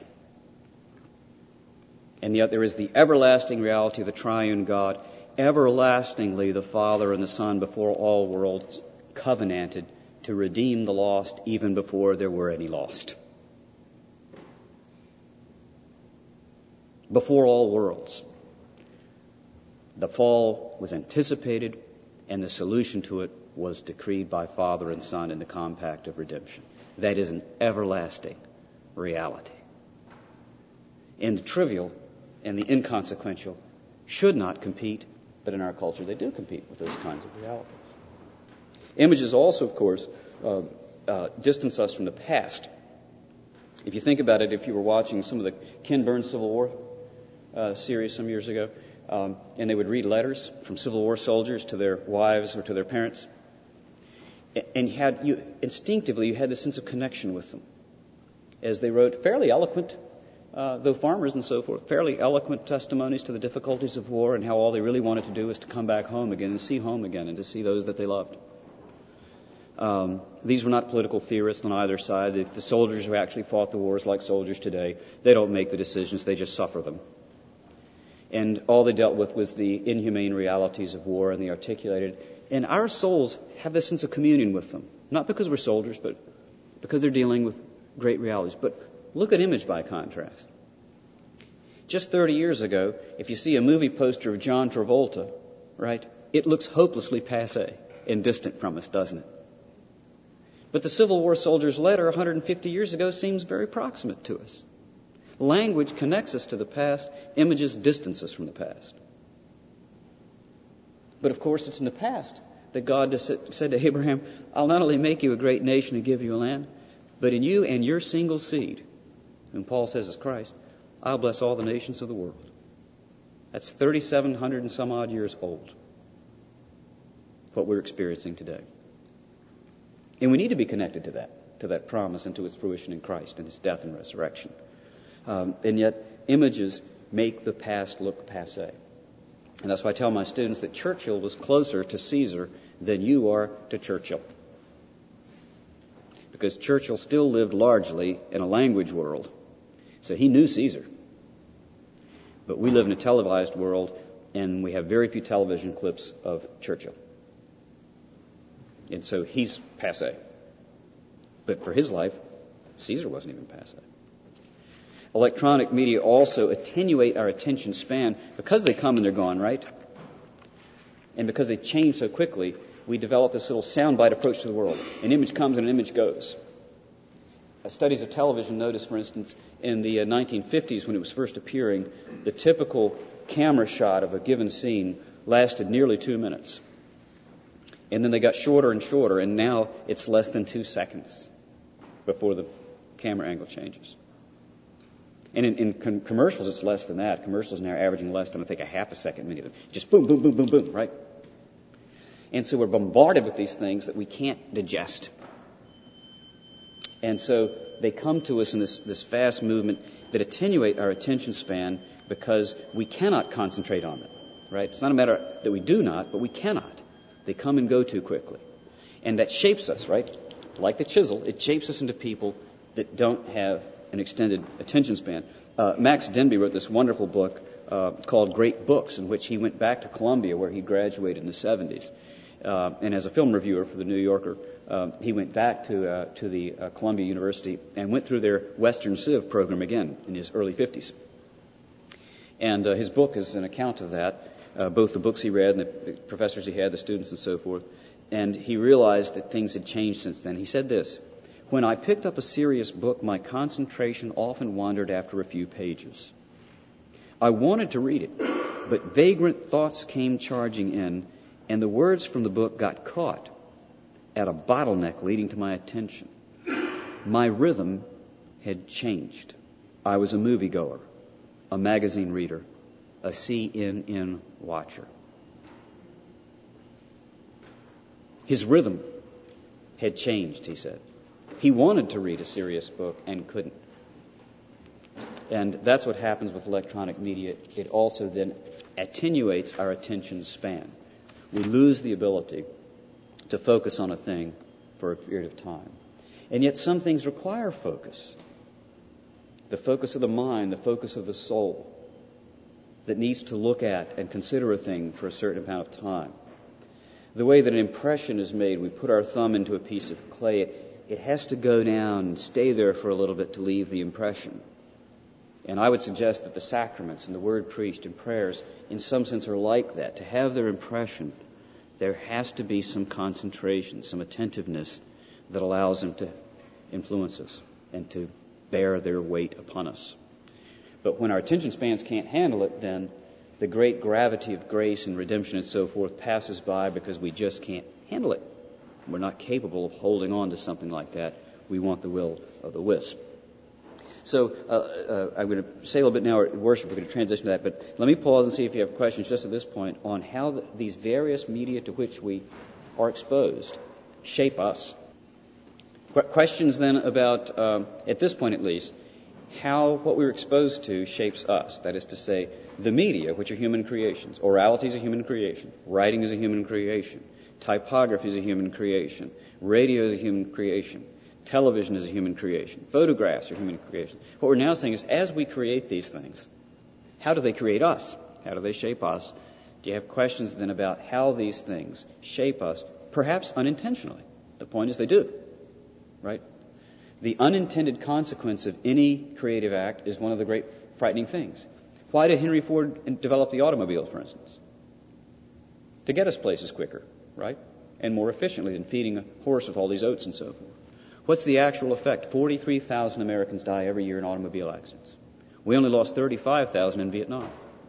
And yet there is the everlasting reality of the triune God. Everlastingly the Father and the Son before all worlds covenanted to redeem the lost even before there were any lost. Before all worlds. The fall was anticipated and the solution to it was decreed by Father and Son in the compact of redemption. That is an everlasting reality. And the trivial and the inconsequential should not compete, but in our culture they do compete with those kinds of realities. Images also, of course, uh, uh, distance us from the past. If you think about it, if you were watching some of the Ken Burns Civil War uh, series some years ago, um, and they would read letters from Civil War soldiers to their wives or to their parents, and you had you instinctively you had this sense of connection with them as they wrote fairly eloquent, uh, though farmers and so forth, fairly eloquent testimonies to the difficulties of war and how all they really wanted to do was to come back home again and see home again and to see those that they loved. Um, these were not political theorists on either side. The, the soldiers who actually fought the wars, like soldiers today, they don't make the decisions, they just suffer them. And all they dealt with was the inhumane realities of war, and they articulated. And our souls have this sense of communion with them, not because we're soldiers, but because they're dealing with great realities. But look at image by contrast. Just thirty years ago, if you see a movie poster of John Travolta, right, it looks hopelessly passé and distant from us, doesn't it? But the Civil War soldier's letter one hundred fifty years ago seems very proximate to us. Language connects us to the past. Images distance us from the past. But of course, it's in the past that God said to Abraham, I'll not only make you a great nation and give you a land, but in you and your single seed, whom Paul says is Christ, I'll bless all the nations of the world. That's thirty-seven hundred and some odd years old, what we're experiencing today. And we need to be connected to that, to that promise and to its fruition in Christ and his death and resurrection. Um, and yet, images make the past look passé. And that's why I tell my students that Churchill was closer to Caesar than you are to Churchill. Because Churchill still lived largely in a language world. So he knew Caesar. But we live in a televised world, and we have very few television clips of Churchill. And so he's passé. But for his life, Caesar wasn't even passé. Electronic media also attenuate our attention span because they come and they're gone, right? And because they change so quickly, we develop this little soundbite approach to the world. An image comes and an image goes. Uh, studies of television noticed, for instance, in the uh, nineteen fifties when it was first appearing, the typical camera shot of a given scene lasted nearly two minutes. And then they got shorter and shorter, and now it's less than two seconds before the camera angle changes. And in, in com- commercials, it's less than that. Commercials now are averaging less than, I think, a half a second. Many of them. Just boom, boom, boom, boom, boom, right? And so we're bombarded with these things that we can't digest. And so they come to us in this, this fast movement that attenuate our attention span because we cannot concentrate on them, right? It's not a matter that we do not, but we cannot. They come and go too quickly. And that shapes us, right? Like the chisel, it shapes us into people that don't have an extended attention span. Uh, Max Denby wrote this wonderful book uh, called Great Books, in which he went back to Columbia, where he graduated in the seventies. Uh, and as a film reviewer for the New Yorker, uh, he went back to uh, to the uh, Columbia University and went through their Western Civ program again in his early fifties. And uh, his book is an account of that, uh, both the books he read and the professors he had, the students and so forth. And he realized that things had changed since then. He said this: "When I picked up a serious book, my concentration often wandered after a few pages. I wanted to read it, but vagrant thoughts came charging in, and the words from the book got caught at a bottleneck leading to my attention. My rhythm had changed. I was a moviegoer, a magazine reader, a C N N watcher." His rhythm had changed, he said. He wanted to read a serious book and couldn't. And that's what happens with electronic media. It also then attenuates our attention span. We lose the ability to focus on a thing for a period of time. And yet some things require focus. The focus of the mind, the focus of the soul, that needs to look at and consider a thing for a certain amount of time. The way that an impression is made, we put our thumb into a piece of clay, it, it has to go down and stay there for a little bit to leave the impression. And I would suggest that the sacraments and the word preached and prayers, in some sense, are like that. To have their impression, there has to be some concentration, some attentiveness that allows them to influence us and to bear their weight upon us. But when our attention spans can't handle it, then the great gravity of grace and redemption and so forth passes by because we just can't handle it. We're not capable of holding on to something like that. We want the will of the wisp. So uh, uh, I'm going to say a little bit now, worship, we're going to transition to that, but let me pause and see if you have questions just at this point on how the, these various media to which we are exposed shape us. Qu- questions then about, um, at this point at least, how what we're exposed to shapes us. That is to say, the media, which are human creations. Orality is a human creation. Writing is a human creation. Typography is a human creation. Radio is a human creation. Television is a human creation. Photographs are human creations. What we're now saying is, as we create these things, how do they create us? How do they shape us? Do you have questions then about how these things shape us, perhaps unintentionally? The point is they do, right? The unintended consequence of any creative act is one of the great frightening things. Why did Henry Ford develop the automobile, for instance? To get us places quicker, right? And more efficiently than feeding a horse with all these oats and so forth. What's the actual effect? forty-three thousand Americans die every year in automobile accidents. We only lost thirty-five thousand in Vietnam.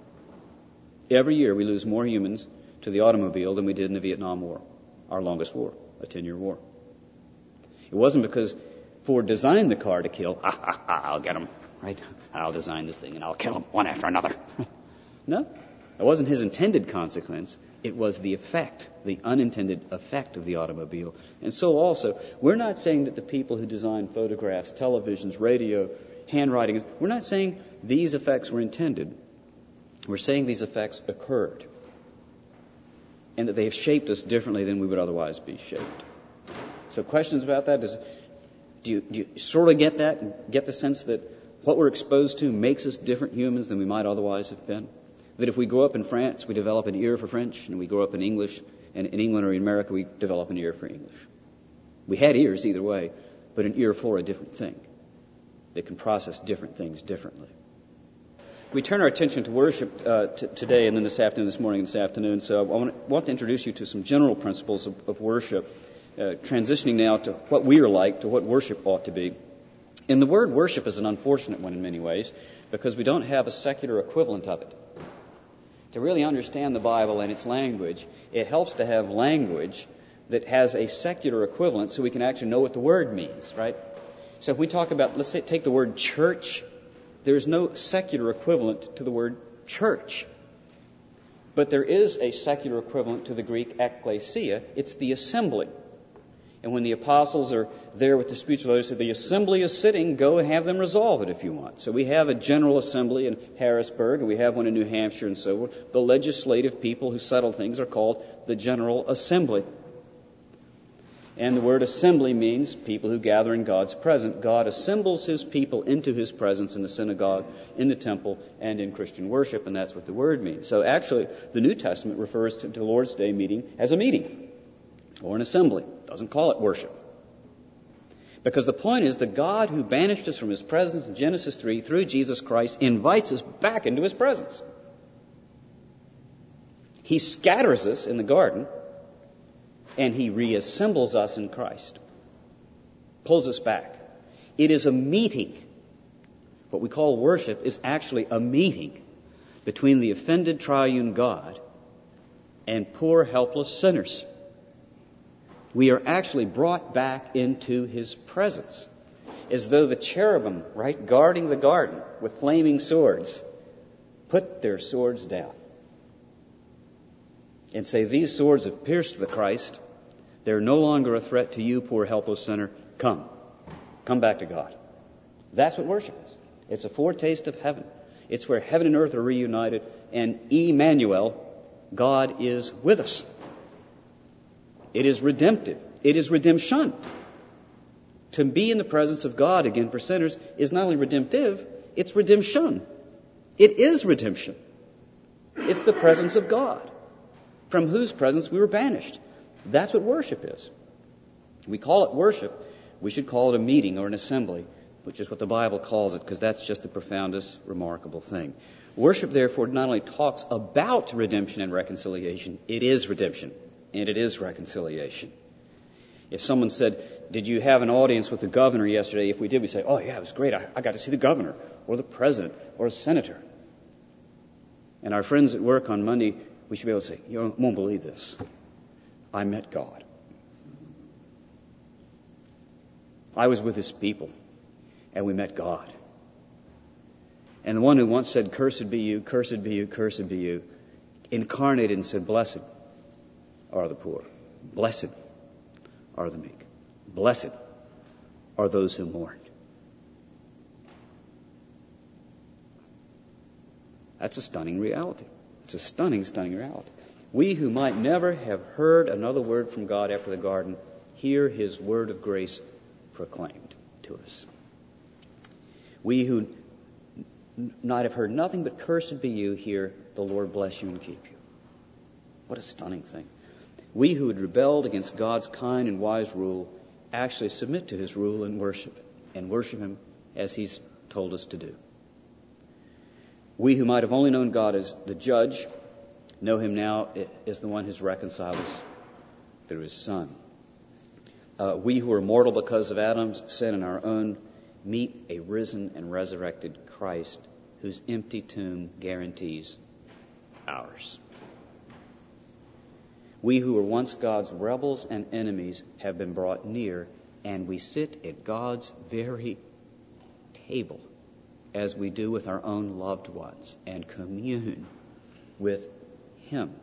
Every year we lose more humans to the automobile than we did in the Vietnam War, our longest war, a ten-year war. It wasn't because Ford designed the car to kill. Ah, ah, ah, I'll get them, right? I'll design this thing and I'll kill them one after another. No, it wasn't his intended consequence. It was the effect, the unintended effect of the automobile. And so also, we're not saying that the people who designed photographs, televisions, radio, handwriting, we're not saying these effects were intended. We're saying these effects occurred and that they have shaped us differently than we would otherwise be shaped. So questions about that? Does, do, you, do you sort of get that and get the sense that what we're exposed to makes us different humans than we might otherwise have been? That if we grow up in France, we develop an ear for French, and we grow up in English, and in England or in America, we develop an ear for English. We had ears either way, but an ear for a different thing. that can process different things differently. We turn our attention to worship uh, t- today and then this afternoon, this morning and this afternoon. So I want, want to introduce you to some general principles of, of worship, uh, transitioning now to what we are like, to what worship ought to be. And the word worship is an unfortunate one in many ways because we don't have a secular equivalent of it. To really understand the Bible and its language, it helps to have language that has a secular equivalent so we can actually know what the word means, right? So if we talk about, let's say, take the word church, there's no secular equivalent to the word church. But there is a secular equivalent to the Greek ekklesia. It's the assembly. And when the apostles are there with disputes with others, they say, the assembly is sitting, go and have them resolve it if you want. So we have a general assembly in Harrisburg, and we have one in New Hampshire and so forth. The legislative people who settle things are called the General Assembly. And the word assembly means people who gather in God's presence. God assembles His people into His presence in the synagogue, in the temple, and in Christian worship, and that's what the word means. So actually, the New Testament refers to the Lord's Day meeting as a meeting or an assembly. It doesn't call it worship. Because the point is, the God who banished us from His presence in Genesis three through Jesus Christ invites us back into His presence. He scatters us in the garden, and He reassembles us in Christ. Pulls us back. It is a meeting. What we call worship is actually a meeting between the offended triune God and poor helpless sinners. We are actually brought back into His presence, as though the cherubim, right, guarding the garden with flaming swords, put their swords down and say, these swords have pierced the Christ. They're no longer a threat to you, poor helpless sinner. Come. Come back to God. That's what worship is. It's a foretaste of heaven. It's where heaven and earth are reunited, and Emmanuel, God is with us. It is redemptive. It is redemption. To be in the presence of God again for sinners is not only redemptive, it's redemption. It is redemption. It's the presence of God, from whose presence we were banished. That's what worship is. We call it worship. We should call it a meeting or an assembly, which is what the Bible calls it, because that's just the profoundest, remarkable thing. Worship, therefore, not only talks about redemption and reconciliation, it is redemption, and it is reconciliation. If someone said, did you have an audience with the governor yesterday? If we did, we say, oh, yeah, it was great. I, I got to see the governor or the president or a senator. And our friends at work on Monday, we should be able to say, you won't believe this. I met God. I was with His people, and we met God. And the one who once said, cursed be you, cursed be you, cursed be you, incarnated and said, blessed are the poor. Blessed are the meek. Blessed are those who mourn. That's a stunning reality. It's a stunning, stunning reality. We who might never have heard another word from God after the garden, hear His word of grace proclaimed to us. We who not have heard nothing but cursed be you, hear the Lord bless you and keep you. What a stunning thing. We who had rebelled against God's kind and wise rule actually submit to His rule and worship, and worship Him as He's told us to do. We who might have only known God as the judge know Him now as the one who's reconciled us through His Son. Uh, we who are mortal because of Adam's sin and our own meet a risen and resurrected Christ whose empty tomb guarantees ours. We who were once God's rebels and enemies have been brought near, and we sit at God's very table as we do with our own loved ones and commune with Him.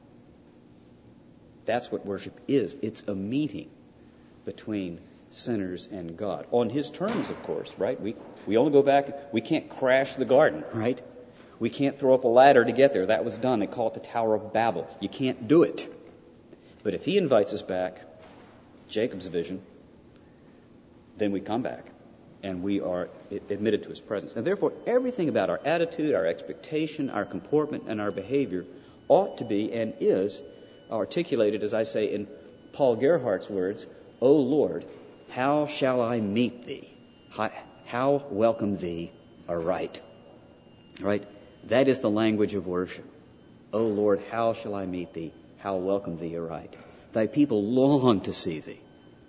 That's what worship is. It's a meeting between sinners and God. On His terms, of course, right? We we only go back, we can't crash the garden, right? We can't throw up a ladder to get there. That was done. They call it the Tower of Babel. You can't do it. But if He invites us back, Jacob's vision, then we come back and we are admitted to His presence. And therefore, everything about our attitude, our expectation, our comportment, and our behavior ought to be and is articulated, as I say in Paul Gerhardt's words, O Lord, how shall I meet Thee? How, how welcome thee aright. Right? That is the language of worship. O Lord, how shall I meet thee? How welcome thee aright. Thy people long to see thee.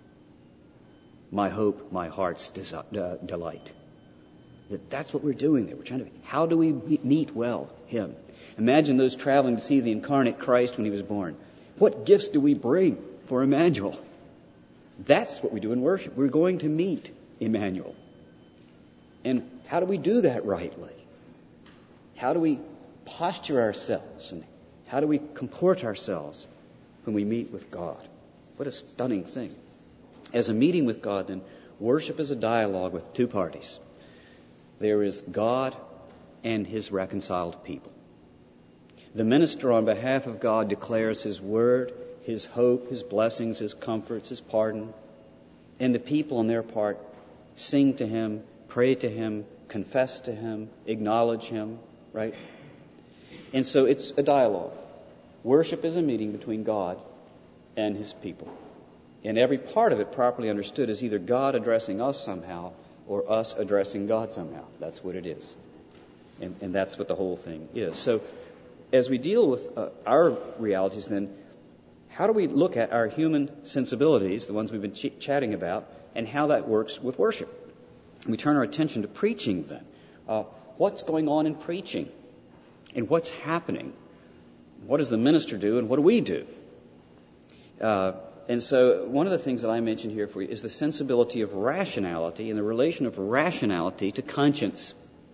My hope, my heart's desi- uh, delight. That that's what we're doing there. We're trying to, how do we meet well him? Imagine those traveling to see the incarnate Christ when he was born. What gifts do we bring for Emmanuel? That's what we do in worship. We're going to meet Emmanuel. And how do we do that rightly? How do we posture ourselves? And how do we comport ourselves when we meet with God? What a stunning thing. As a meeting with God, then, worship is a dialogue with two parties. There is God and his reconciled people. The minister on behalf of God declares his word, his hope, his blessings, his comforts, his pardon. And the people on their part sing to him, pray to him, confess to him, acknowledge him, right? And so it's a dialogue. Worship is a meeting between God and his people. And every part of it, properly understood, is either God addressing us somehow or us addressing God somehow. That's what it is. And, and that's what the whole thing is. So as we deal with uh, our realities, then, how do we look at our human sensibilities, the ones we've been ch- chatting about, and how that works with worship? We turn our attention to preaching, then. Uh, what's going on in preaching? And what's happening? What does the minister do, and what do we do? Uh, and so one of the things that I mentioned here for you is the sensibility of rationality and the relation of rationality to conscience.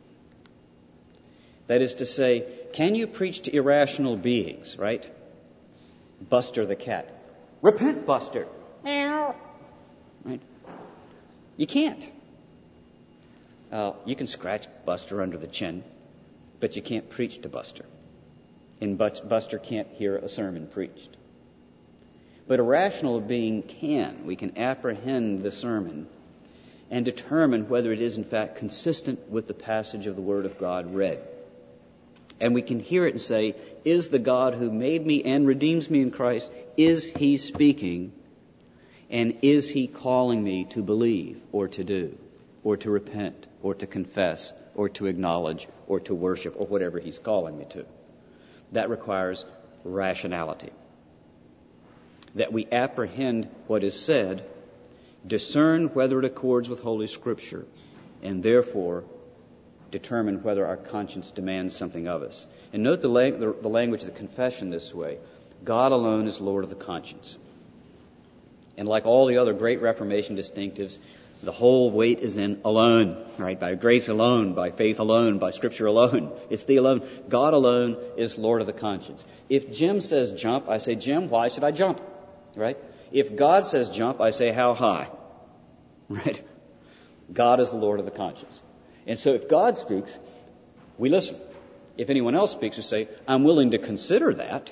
That is to say, can you preach to irrational beings, right? Buster the cat. Repent, Buster. Meow. Right? You can't. Uh, you can scratch Buster under the chin, but you can't preach to Buster. And Buster can't hear a sermon preached. But a rational being can. We can apprehend the sermon and determine whether it is in fact consistent with the passage of the Word of God read. And we can hear it and say, is the God who made me and redeems me in Christ, is he speaking? And is he calling me to believe or to do or to repent or to confess or to acknowledge or to worship or whatever he's calling me to? That requires rationality. That we apprehend what is said, discern whether it accords with Holy Scripture, and therefore determine whether our conscience demands something of us. And note the, la- the, the language of the confession this way. God alone is Lord of the conscience. And like all the other great Reformation distinctives, the whole weight is in alone, right? By grace alone, by faith alone, by Scripture alone. It's the alone. God alone is Lord of the conscience. If Jim says jump, I say, Jim, why should I jump? Right? If God says jump, I say, how high? Right? God is the Lord of the conscience. And so if God speaks, we listen. If anyone else speaks, we say, I'm willing to consider that.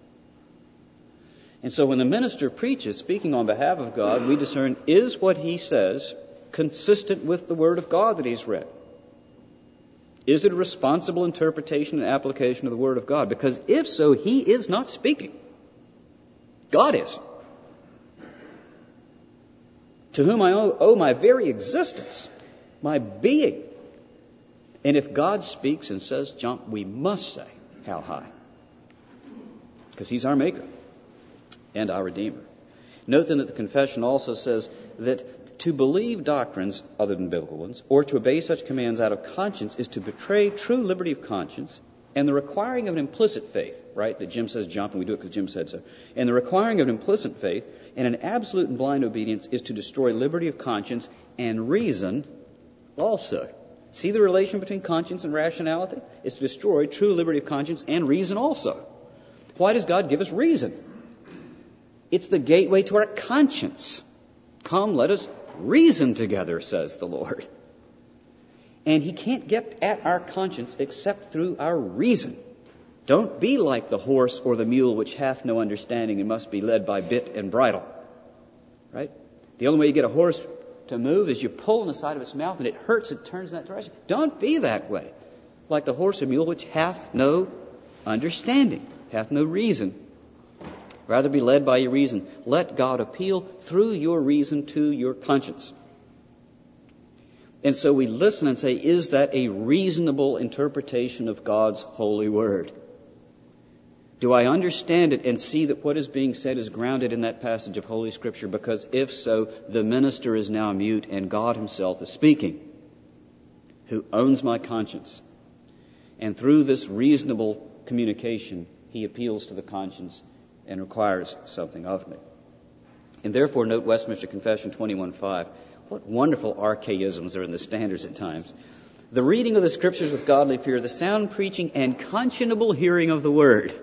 And so when the minister preaches, speaking on behalf of God, we discern, is what he says consistent with the Word of God that he's read? Is it a responsible interpretation and application of the Word of God? Because if so, he is not speaking. God is. To whom I owe, owe my very existence, my being. And if God speaks and says jump, we must say how high. Because he's our maker and our Redeemer. Note then that the confession also says that to believe doctrines other than biblical ones, or to obey such commands out of conscience, is to betray true liberty of conscience and the requiring of an implicit faith, right? That Jim says jump and we do it because Jim said so. And the requiring of an implicit faith and an absolute and blind obedience is to destroy liberty of conscience and reason also. See the relation between conscience and rationality? It's to destroy true liberty of conscience and reason also. Why does God give us reason? It's the gateway to our conscience. Come, let us reason together, says the Lord. And he can't get at our conscience except through our reason. Don't be like the horse or the mule which hath no understanding and must be led by bit and bridle. Right? The only way you get a horse to move is you pull on the side of its mouth and it hurts, it turns in that direction. Don't be that way. Like the horse or mule which hath no understanding, hath no reason. Rather be led by your reason. Let God appeal through your reason to your conscience. And so we listen and say, is that a reasonable interpretation of God's holy word? Do I understand it and see that what is being said is grounded in that passage of Holy Scripture? Because if so, the minister is now mute and God himself is speaking, who owns my conscience. And through this reasonable communication, he appeals to the conscience and requires something of me. And therefore, note Westminster Confession twenty-one five. What wonderful archaisms are in the standards at times. The reading of the Scriptures with godly fear, the sound preaching and conscionable hearing of the Word,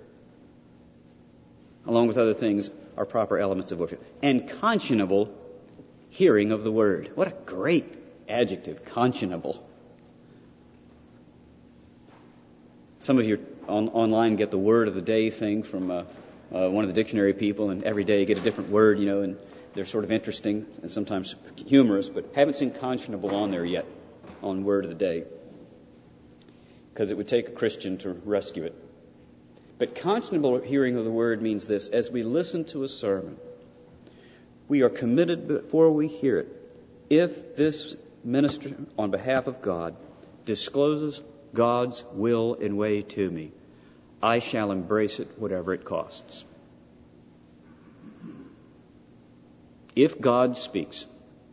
along with other things, are proper elements of worship. And conscionable hearing of the Word. What a great adjective, conscionable. Some of you on, online get the word of the day thing from uh, uh, one of the dictionary people, and every day you get a different word, you know, and they're sort of interesting and sometimes humorous, but haven't seen conscionable on there yet on word of the day, because it would take a Christian to rescue it. But conscionable hearing of the word means this: as we listen to a sermon, we are committed before we hear it. If this minister, on behalf of God, discloses God's will and way to me, I shall embrace it, whatever it costs. If God speaks,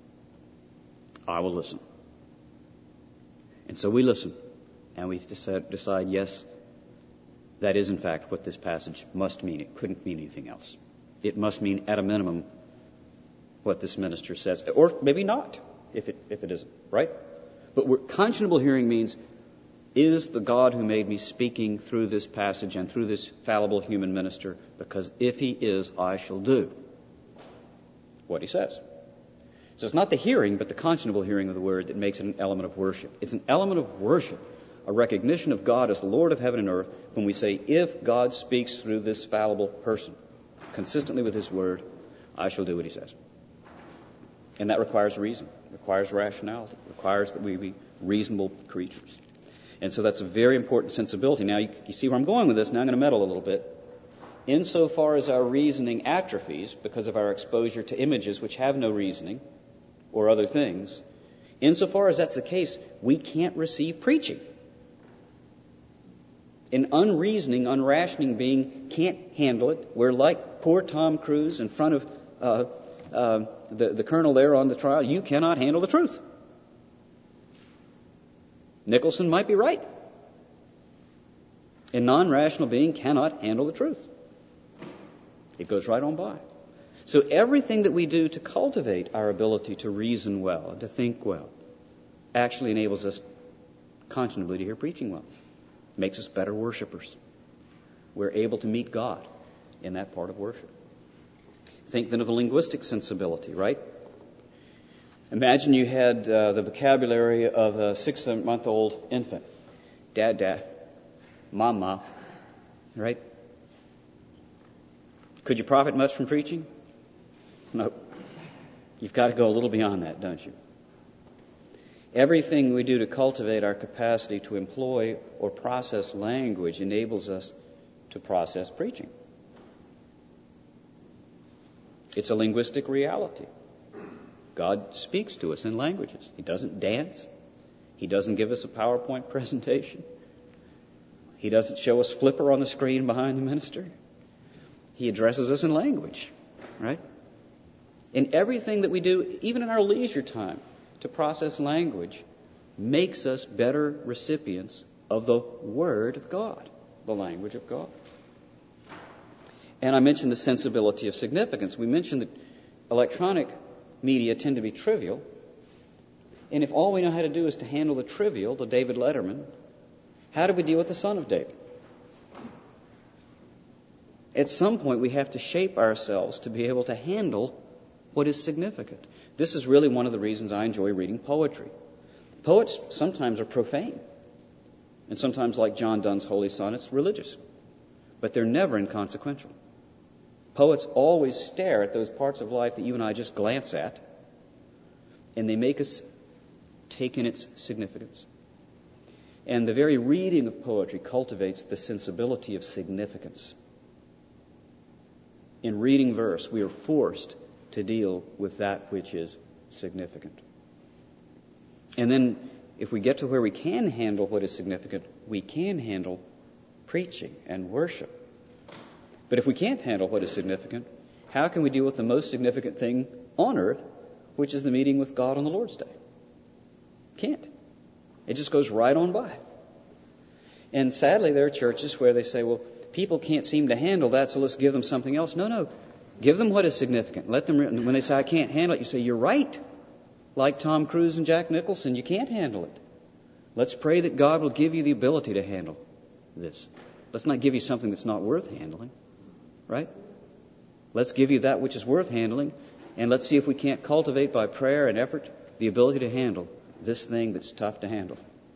I will listen. And so we listen, and we decide, decide, yes, that is in fact what this passage must mean. It couldn't mean anything else. It must mean, at a minimum, what this minister says, or maybe not, if it if it isn't, right? But what conscionable hearing means, is the God who made me speaking through this passage and through this fallible human minister? Because if he is, I shall do what he says. So it's not the hearing, but the conscionable hearing of the word that makes it an element of worship. It's an element of worship, a recognition of God as the Lord of heaven and earth, when we say, if God speaks through this fallible person, consistently with his word, I shall do what he says. And that requires reason, requires rationality, requires that we be reasonable creatures. And so that's a very important sensibility. Now, you, you see where I'm going with this. Now I'm going to meddle a little bit. Insofar as our reasoning atrophies because of our exposure to images which have no reasoning or other things, insofar as that's the case, we can't receive preaching. An unreasoning, unrationing being can't handle it. We're like poor Tom Cruise in front of uh, uh, the, the colonel there on the trial. You cannot handle the truth. Nicholson might be right. A non-rational being cannot handle the truth. It goes right on by. So everything that we do to cultivate our ability to reason well and to think well actually enables us conscionably to hear preaching well. It makes us better worshipers. We're able to meet God in that part of worship. Think then of a linguistic sensibility, right? Imagine you had uh, the vocabulary of a six-month-old infant. Dad, dad, mama, right? Could you profit much from preaching? No. You've got to go a little beyond that, don't you? Everything we do to cultivate our capacity to employ or process language enables us to process preaching. It's a linguistic reality. God speaks to us in languages. He doesn't dance. He doesn't give us a PowerPoint presentation. He doesn't show us flipper on the screen behind the minister. He addresses us in language, right? And everything that we do, even in our leisure time, to process language, makes us better recipients of the Word of God, the language of God. And I mentioned the sensibility of significance. We mentioned that electronic media tend to be trivial. And if all we know how to do is to handle the trivial, the David Letterman, how do we deal with the Son of David? At some point, we have to shape ourselves to be able to handle what is significant. This is really one of the reasons I enjoy reading poetry. Poets sometimes are profane, and sometimes, like John Donne's Holy Sonnets, religious. But they're never inconsequential. Poets always stare at those parts of life that you and I just glance at, and they make us take in its significance. And the very reading of poetry cultivates the sensibility of significance. In reading verse, we are forced to deal with that which is significant. And then if we get to where we can handle what is significant, we can handle preaching and worship. But if we can't handle what is significant, how can we deal with the most significant thing on earth, which is the meeting with God on the Lord's Day? Can't. It just goes right on by. And sadly, there are churches where they say, well, people can't seem to handle that, so let's give them something else. No, no. Give them what is significant. Let them, when they say, I can't handle it, you say, you're right. Like Tom Cruise and Jack Nicholson, you can't handle it. Let's pray that God will give you the ability to handle this. Let's not give you something that's not worth handling, right? Let's give you that which is worth handling, and let's see if we can't cultivate by prayer and effort the ability to handle this thing that's tough to handle.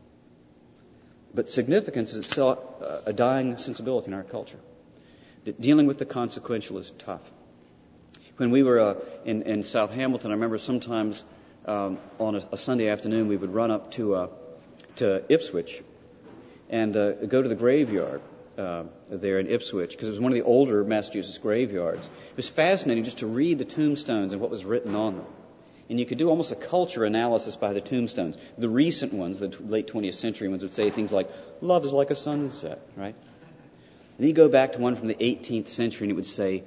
But significance is itself a dying sensibility in our culture. That dealing with the consequential is tough. When we were uh, in, in South Hamilton, I remember sometimes um, on a, a Sunday afternoon we would run up to uh, to Ipswich and uh, go to the graveyard uh, there in Ipswich, because it was one of the older Massachusetts graveyards. It was fascinating just to read the tombstones and what was written on them. And you could do almost a culture analysis by the tombstones. The recent ones, the late twentieth century ones, would say things like, love is like a sunset, right? And then you go back to one from the eighteenth century and it would say,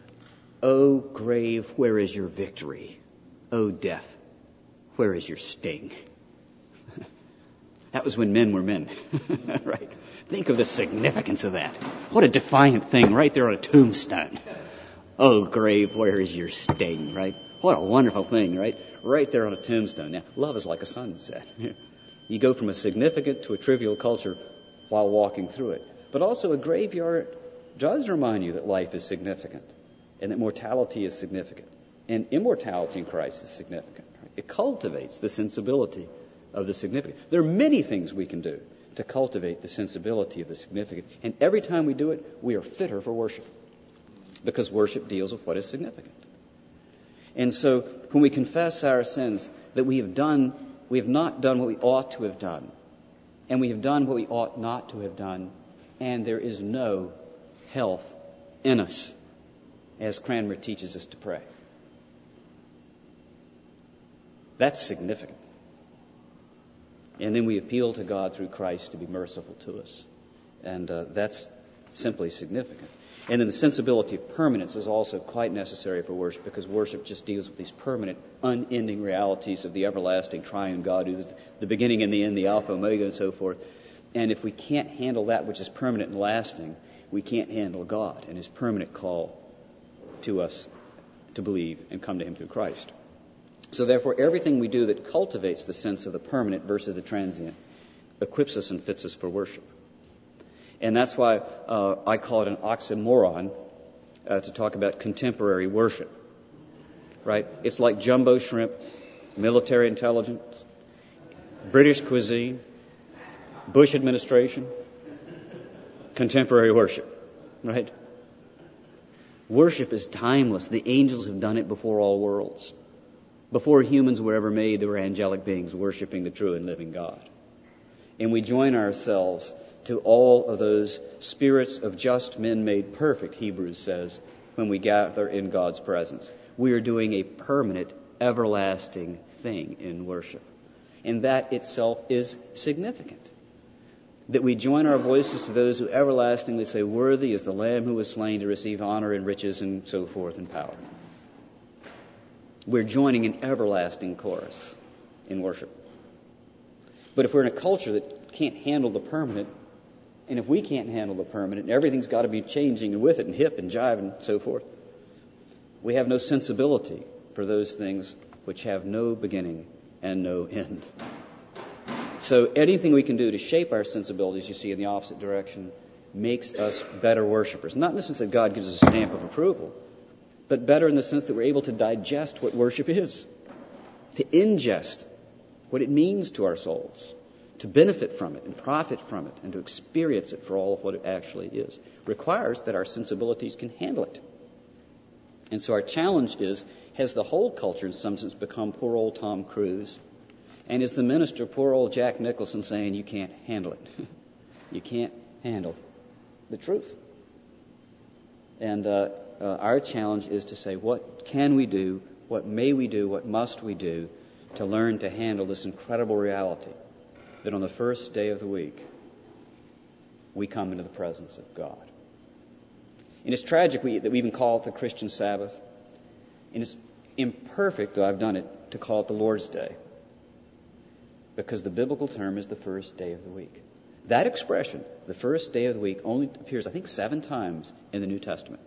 O grave, where is your victory? O death, where is your sting? That was when men were men, right? Think of the significance of that. What a defiant thing right there on a tombstone. Oh, grave, where is your sting, right? What a wonderful thing, right? Right there on a tombstone. Now, love is like a sunset. You go from a significant to a trivial culture while walking through it. But also a graveyard does remind you that life is significant and that mortality is significant and immortality in Christ is significant. Right? It cultivates the sensibility of the significant. There are many things we can do to cultivate the sensibility of the significant. And every time we do it, we are fitter for worship, because worship deals with what is significant. And so when we confess our sins, that we have done, we have not done what we ought to have done, and we have done what we ought not to have done, and there is no health in us, as Cranmer teaches us to pray. That's significant. And then we appeal to God through Christ to be merciful to us. And uh, that's simply significant. And then the sensibility of permanence is also quite necessary for worship, because worship just deals with these permanent, unending realities of the everlasting triune God who is the beginning and the end, the Alpha, Omega, and so forth. And if we can't handle that which is permanent and lasting, we can't handle God and His permanent call to us to believe and come to Him through Christ. So therefore, everything we do that cultivates the sense of the permanent versus the transient equips us and fits us for worship. And that's why uh, I call it an oxymoron uh, to talk about contemporary worship. Right? It's like jumbo shrimp, military intelligence, British cuisine, Bush administration, contemporary worship. Right? Worship is timeless. The angels have done it before all worlds. Before humans were ever made, there were angelic beings worshiping the true and living God. And we join ourselves to all of those spirits of just men made perfect, Hebrews says, when we gather in God's presence. We are doing a permanent, everlasting thing in worship. And that itself is significant. That we join our voices to those who everlastingly say, worthy is the Lamb who was slain to receive honor and riches and so forth and power. We're joining an everlasting chorus in worship. But if we're in a culture that can't handle the permanent, and if we can't handle the permanent, and everything's got to be changing and with it and hip and jive and so forth, we have no sensibility for those things which have no beginning and no end. So anything we can do to shape our sensibilities, you see, in the opposite direction, makes us better worshipers. Not in the sense that God gives us a stamp of approval, but better in the sense that we're able to digest what worship is, to ingest what it means to our souls, to benefit from it and profit from it and to experience it for all of what it actually is. Requires that our sensibilities can handle it. And so our challenge is, has the whole culture in some sense become poor old Tom Cruise? And is the minister poor old Jack Nicholson saying you can't handle it? You can't handle the truth. And uh, uh, our challenge is to say, what can we do, what may we do, what must we do to learn to handle this incredible reality that on the first day of the week, we come into the presence of God. And it's tragic we, that we even call it the Christian Sabbath. And it's imperfect, though I've done it, to call it the Lord's Day, because the biblical term is the first day of the week. That expression, the first day of the week, only appears, I think, seven times in the New Testament.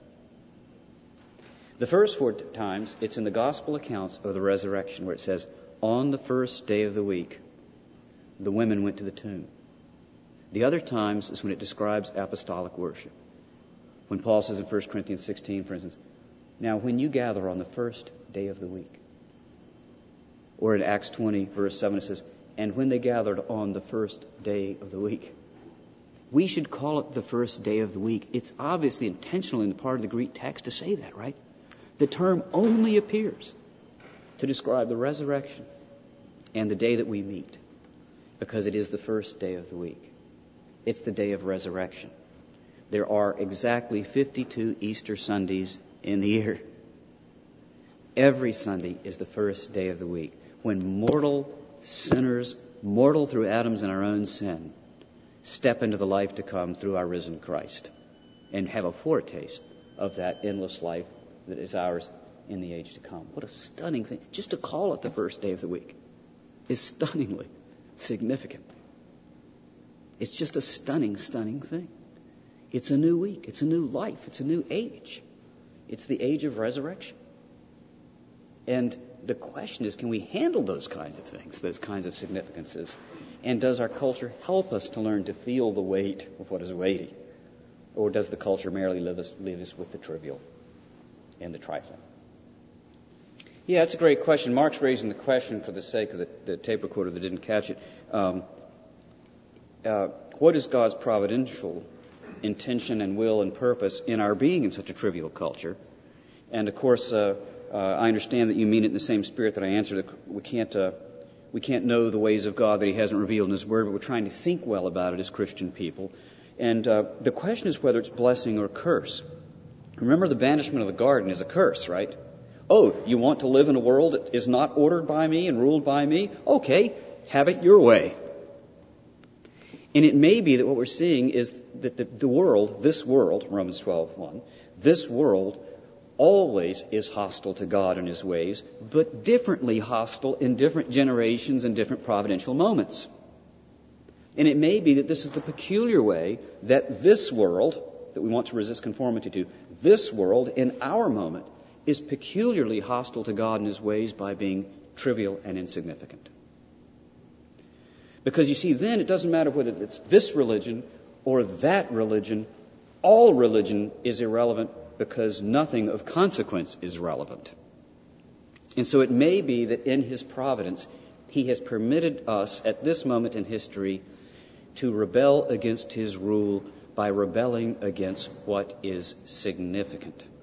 The first four times, it's in the gospel accounts of the resurrection, where it says, on the first day of the week, the women went to the tomb. The other times is when it describes apostolic worship. When Paul says in First Corinthians sixteen, for instance, now when you gather on the first day of the week. Or in Acts twenty, verse seven, it says, and when they gathered on the first day of the week. We should call it the first day of the week. It's obviously intentional in the part of the Greek text to say that, right? The term only appears to describe the resurrection and the day that we meet, because it is the first day of the week. It's the day of resurrection. There are exactly fifty-two Easter Sundays in the year. Every Sunday is the first day of the week, when mortal sinners, mortal through Adam's and our own sin, step into the life to come through our risen Christ and have a foretaste of that endless life that is ours in the age to come. What a stunning thing. Just to call it the first day of the week is stunningly significant. It's just a stunning, stunning thing. It's a new week. It's a new life. It's a new age. It's the age of resurrection. And the question is, can we handle those kinds of things, those kinds of significances? And does our culture help us to learn to feel the weight of what is weighty? Or does the culture merely leave us, leave us with the trivial and the trifling? Yeah, that's a great question. Mark's raising the question for the sake of the, the tape recorder that didn't catch it. Um, uh, what is God's providential intention and will and purpose in our being in such a trivial culture? And, of course, uh, uh, I understand that you mean it in the same spirit that I answered. We can't, uh, we can't know the ways of God that He hasn't revealed in His Word, but we're trying to think well about it as Christian people. And uh, the question is whether it's blessing or curse. Remember, the banishment of the garden is a curse, right? Oh, you want to live in a world that is not ordered by me and ruled by me? Okay, have it your way. And it may be that what we're seeing is that the, the world, this world, Romans twelve one, this world always is hostile to God and His ways, but differently hostile in different generations and different providential moments. And it may be that this is the peculiar way that this world, that we want to resist conformity to, this world in our moment is peculiarly hostile to God and His ways by being trivial and insignificant. Because you see, then it doesn't matter whether it's this religion or that religion, all religion is irrelevant because nothing of consequence is relevant. And so it may be that in His providence, He has permitted us at this moment in history to rebel against His rule by rebelling against what is significant.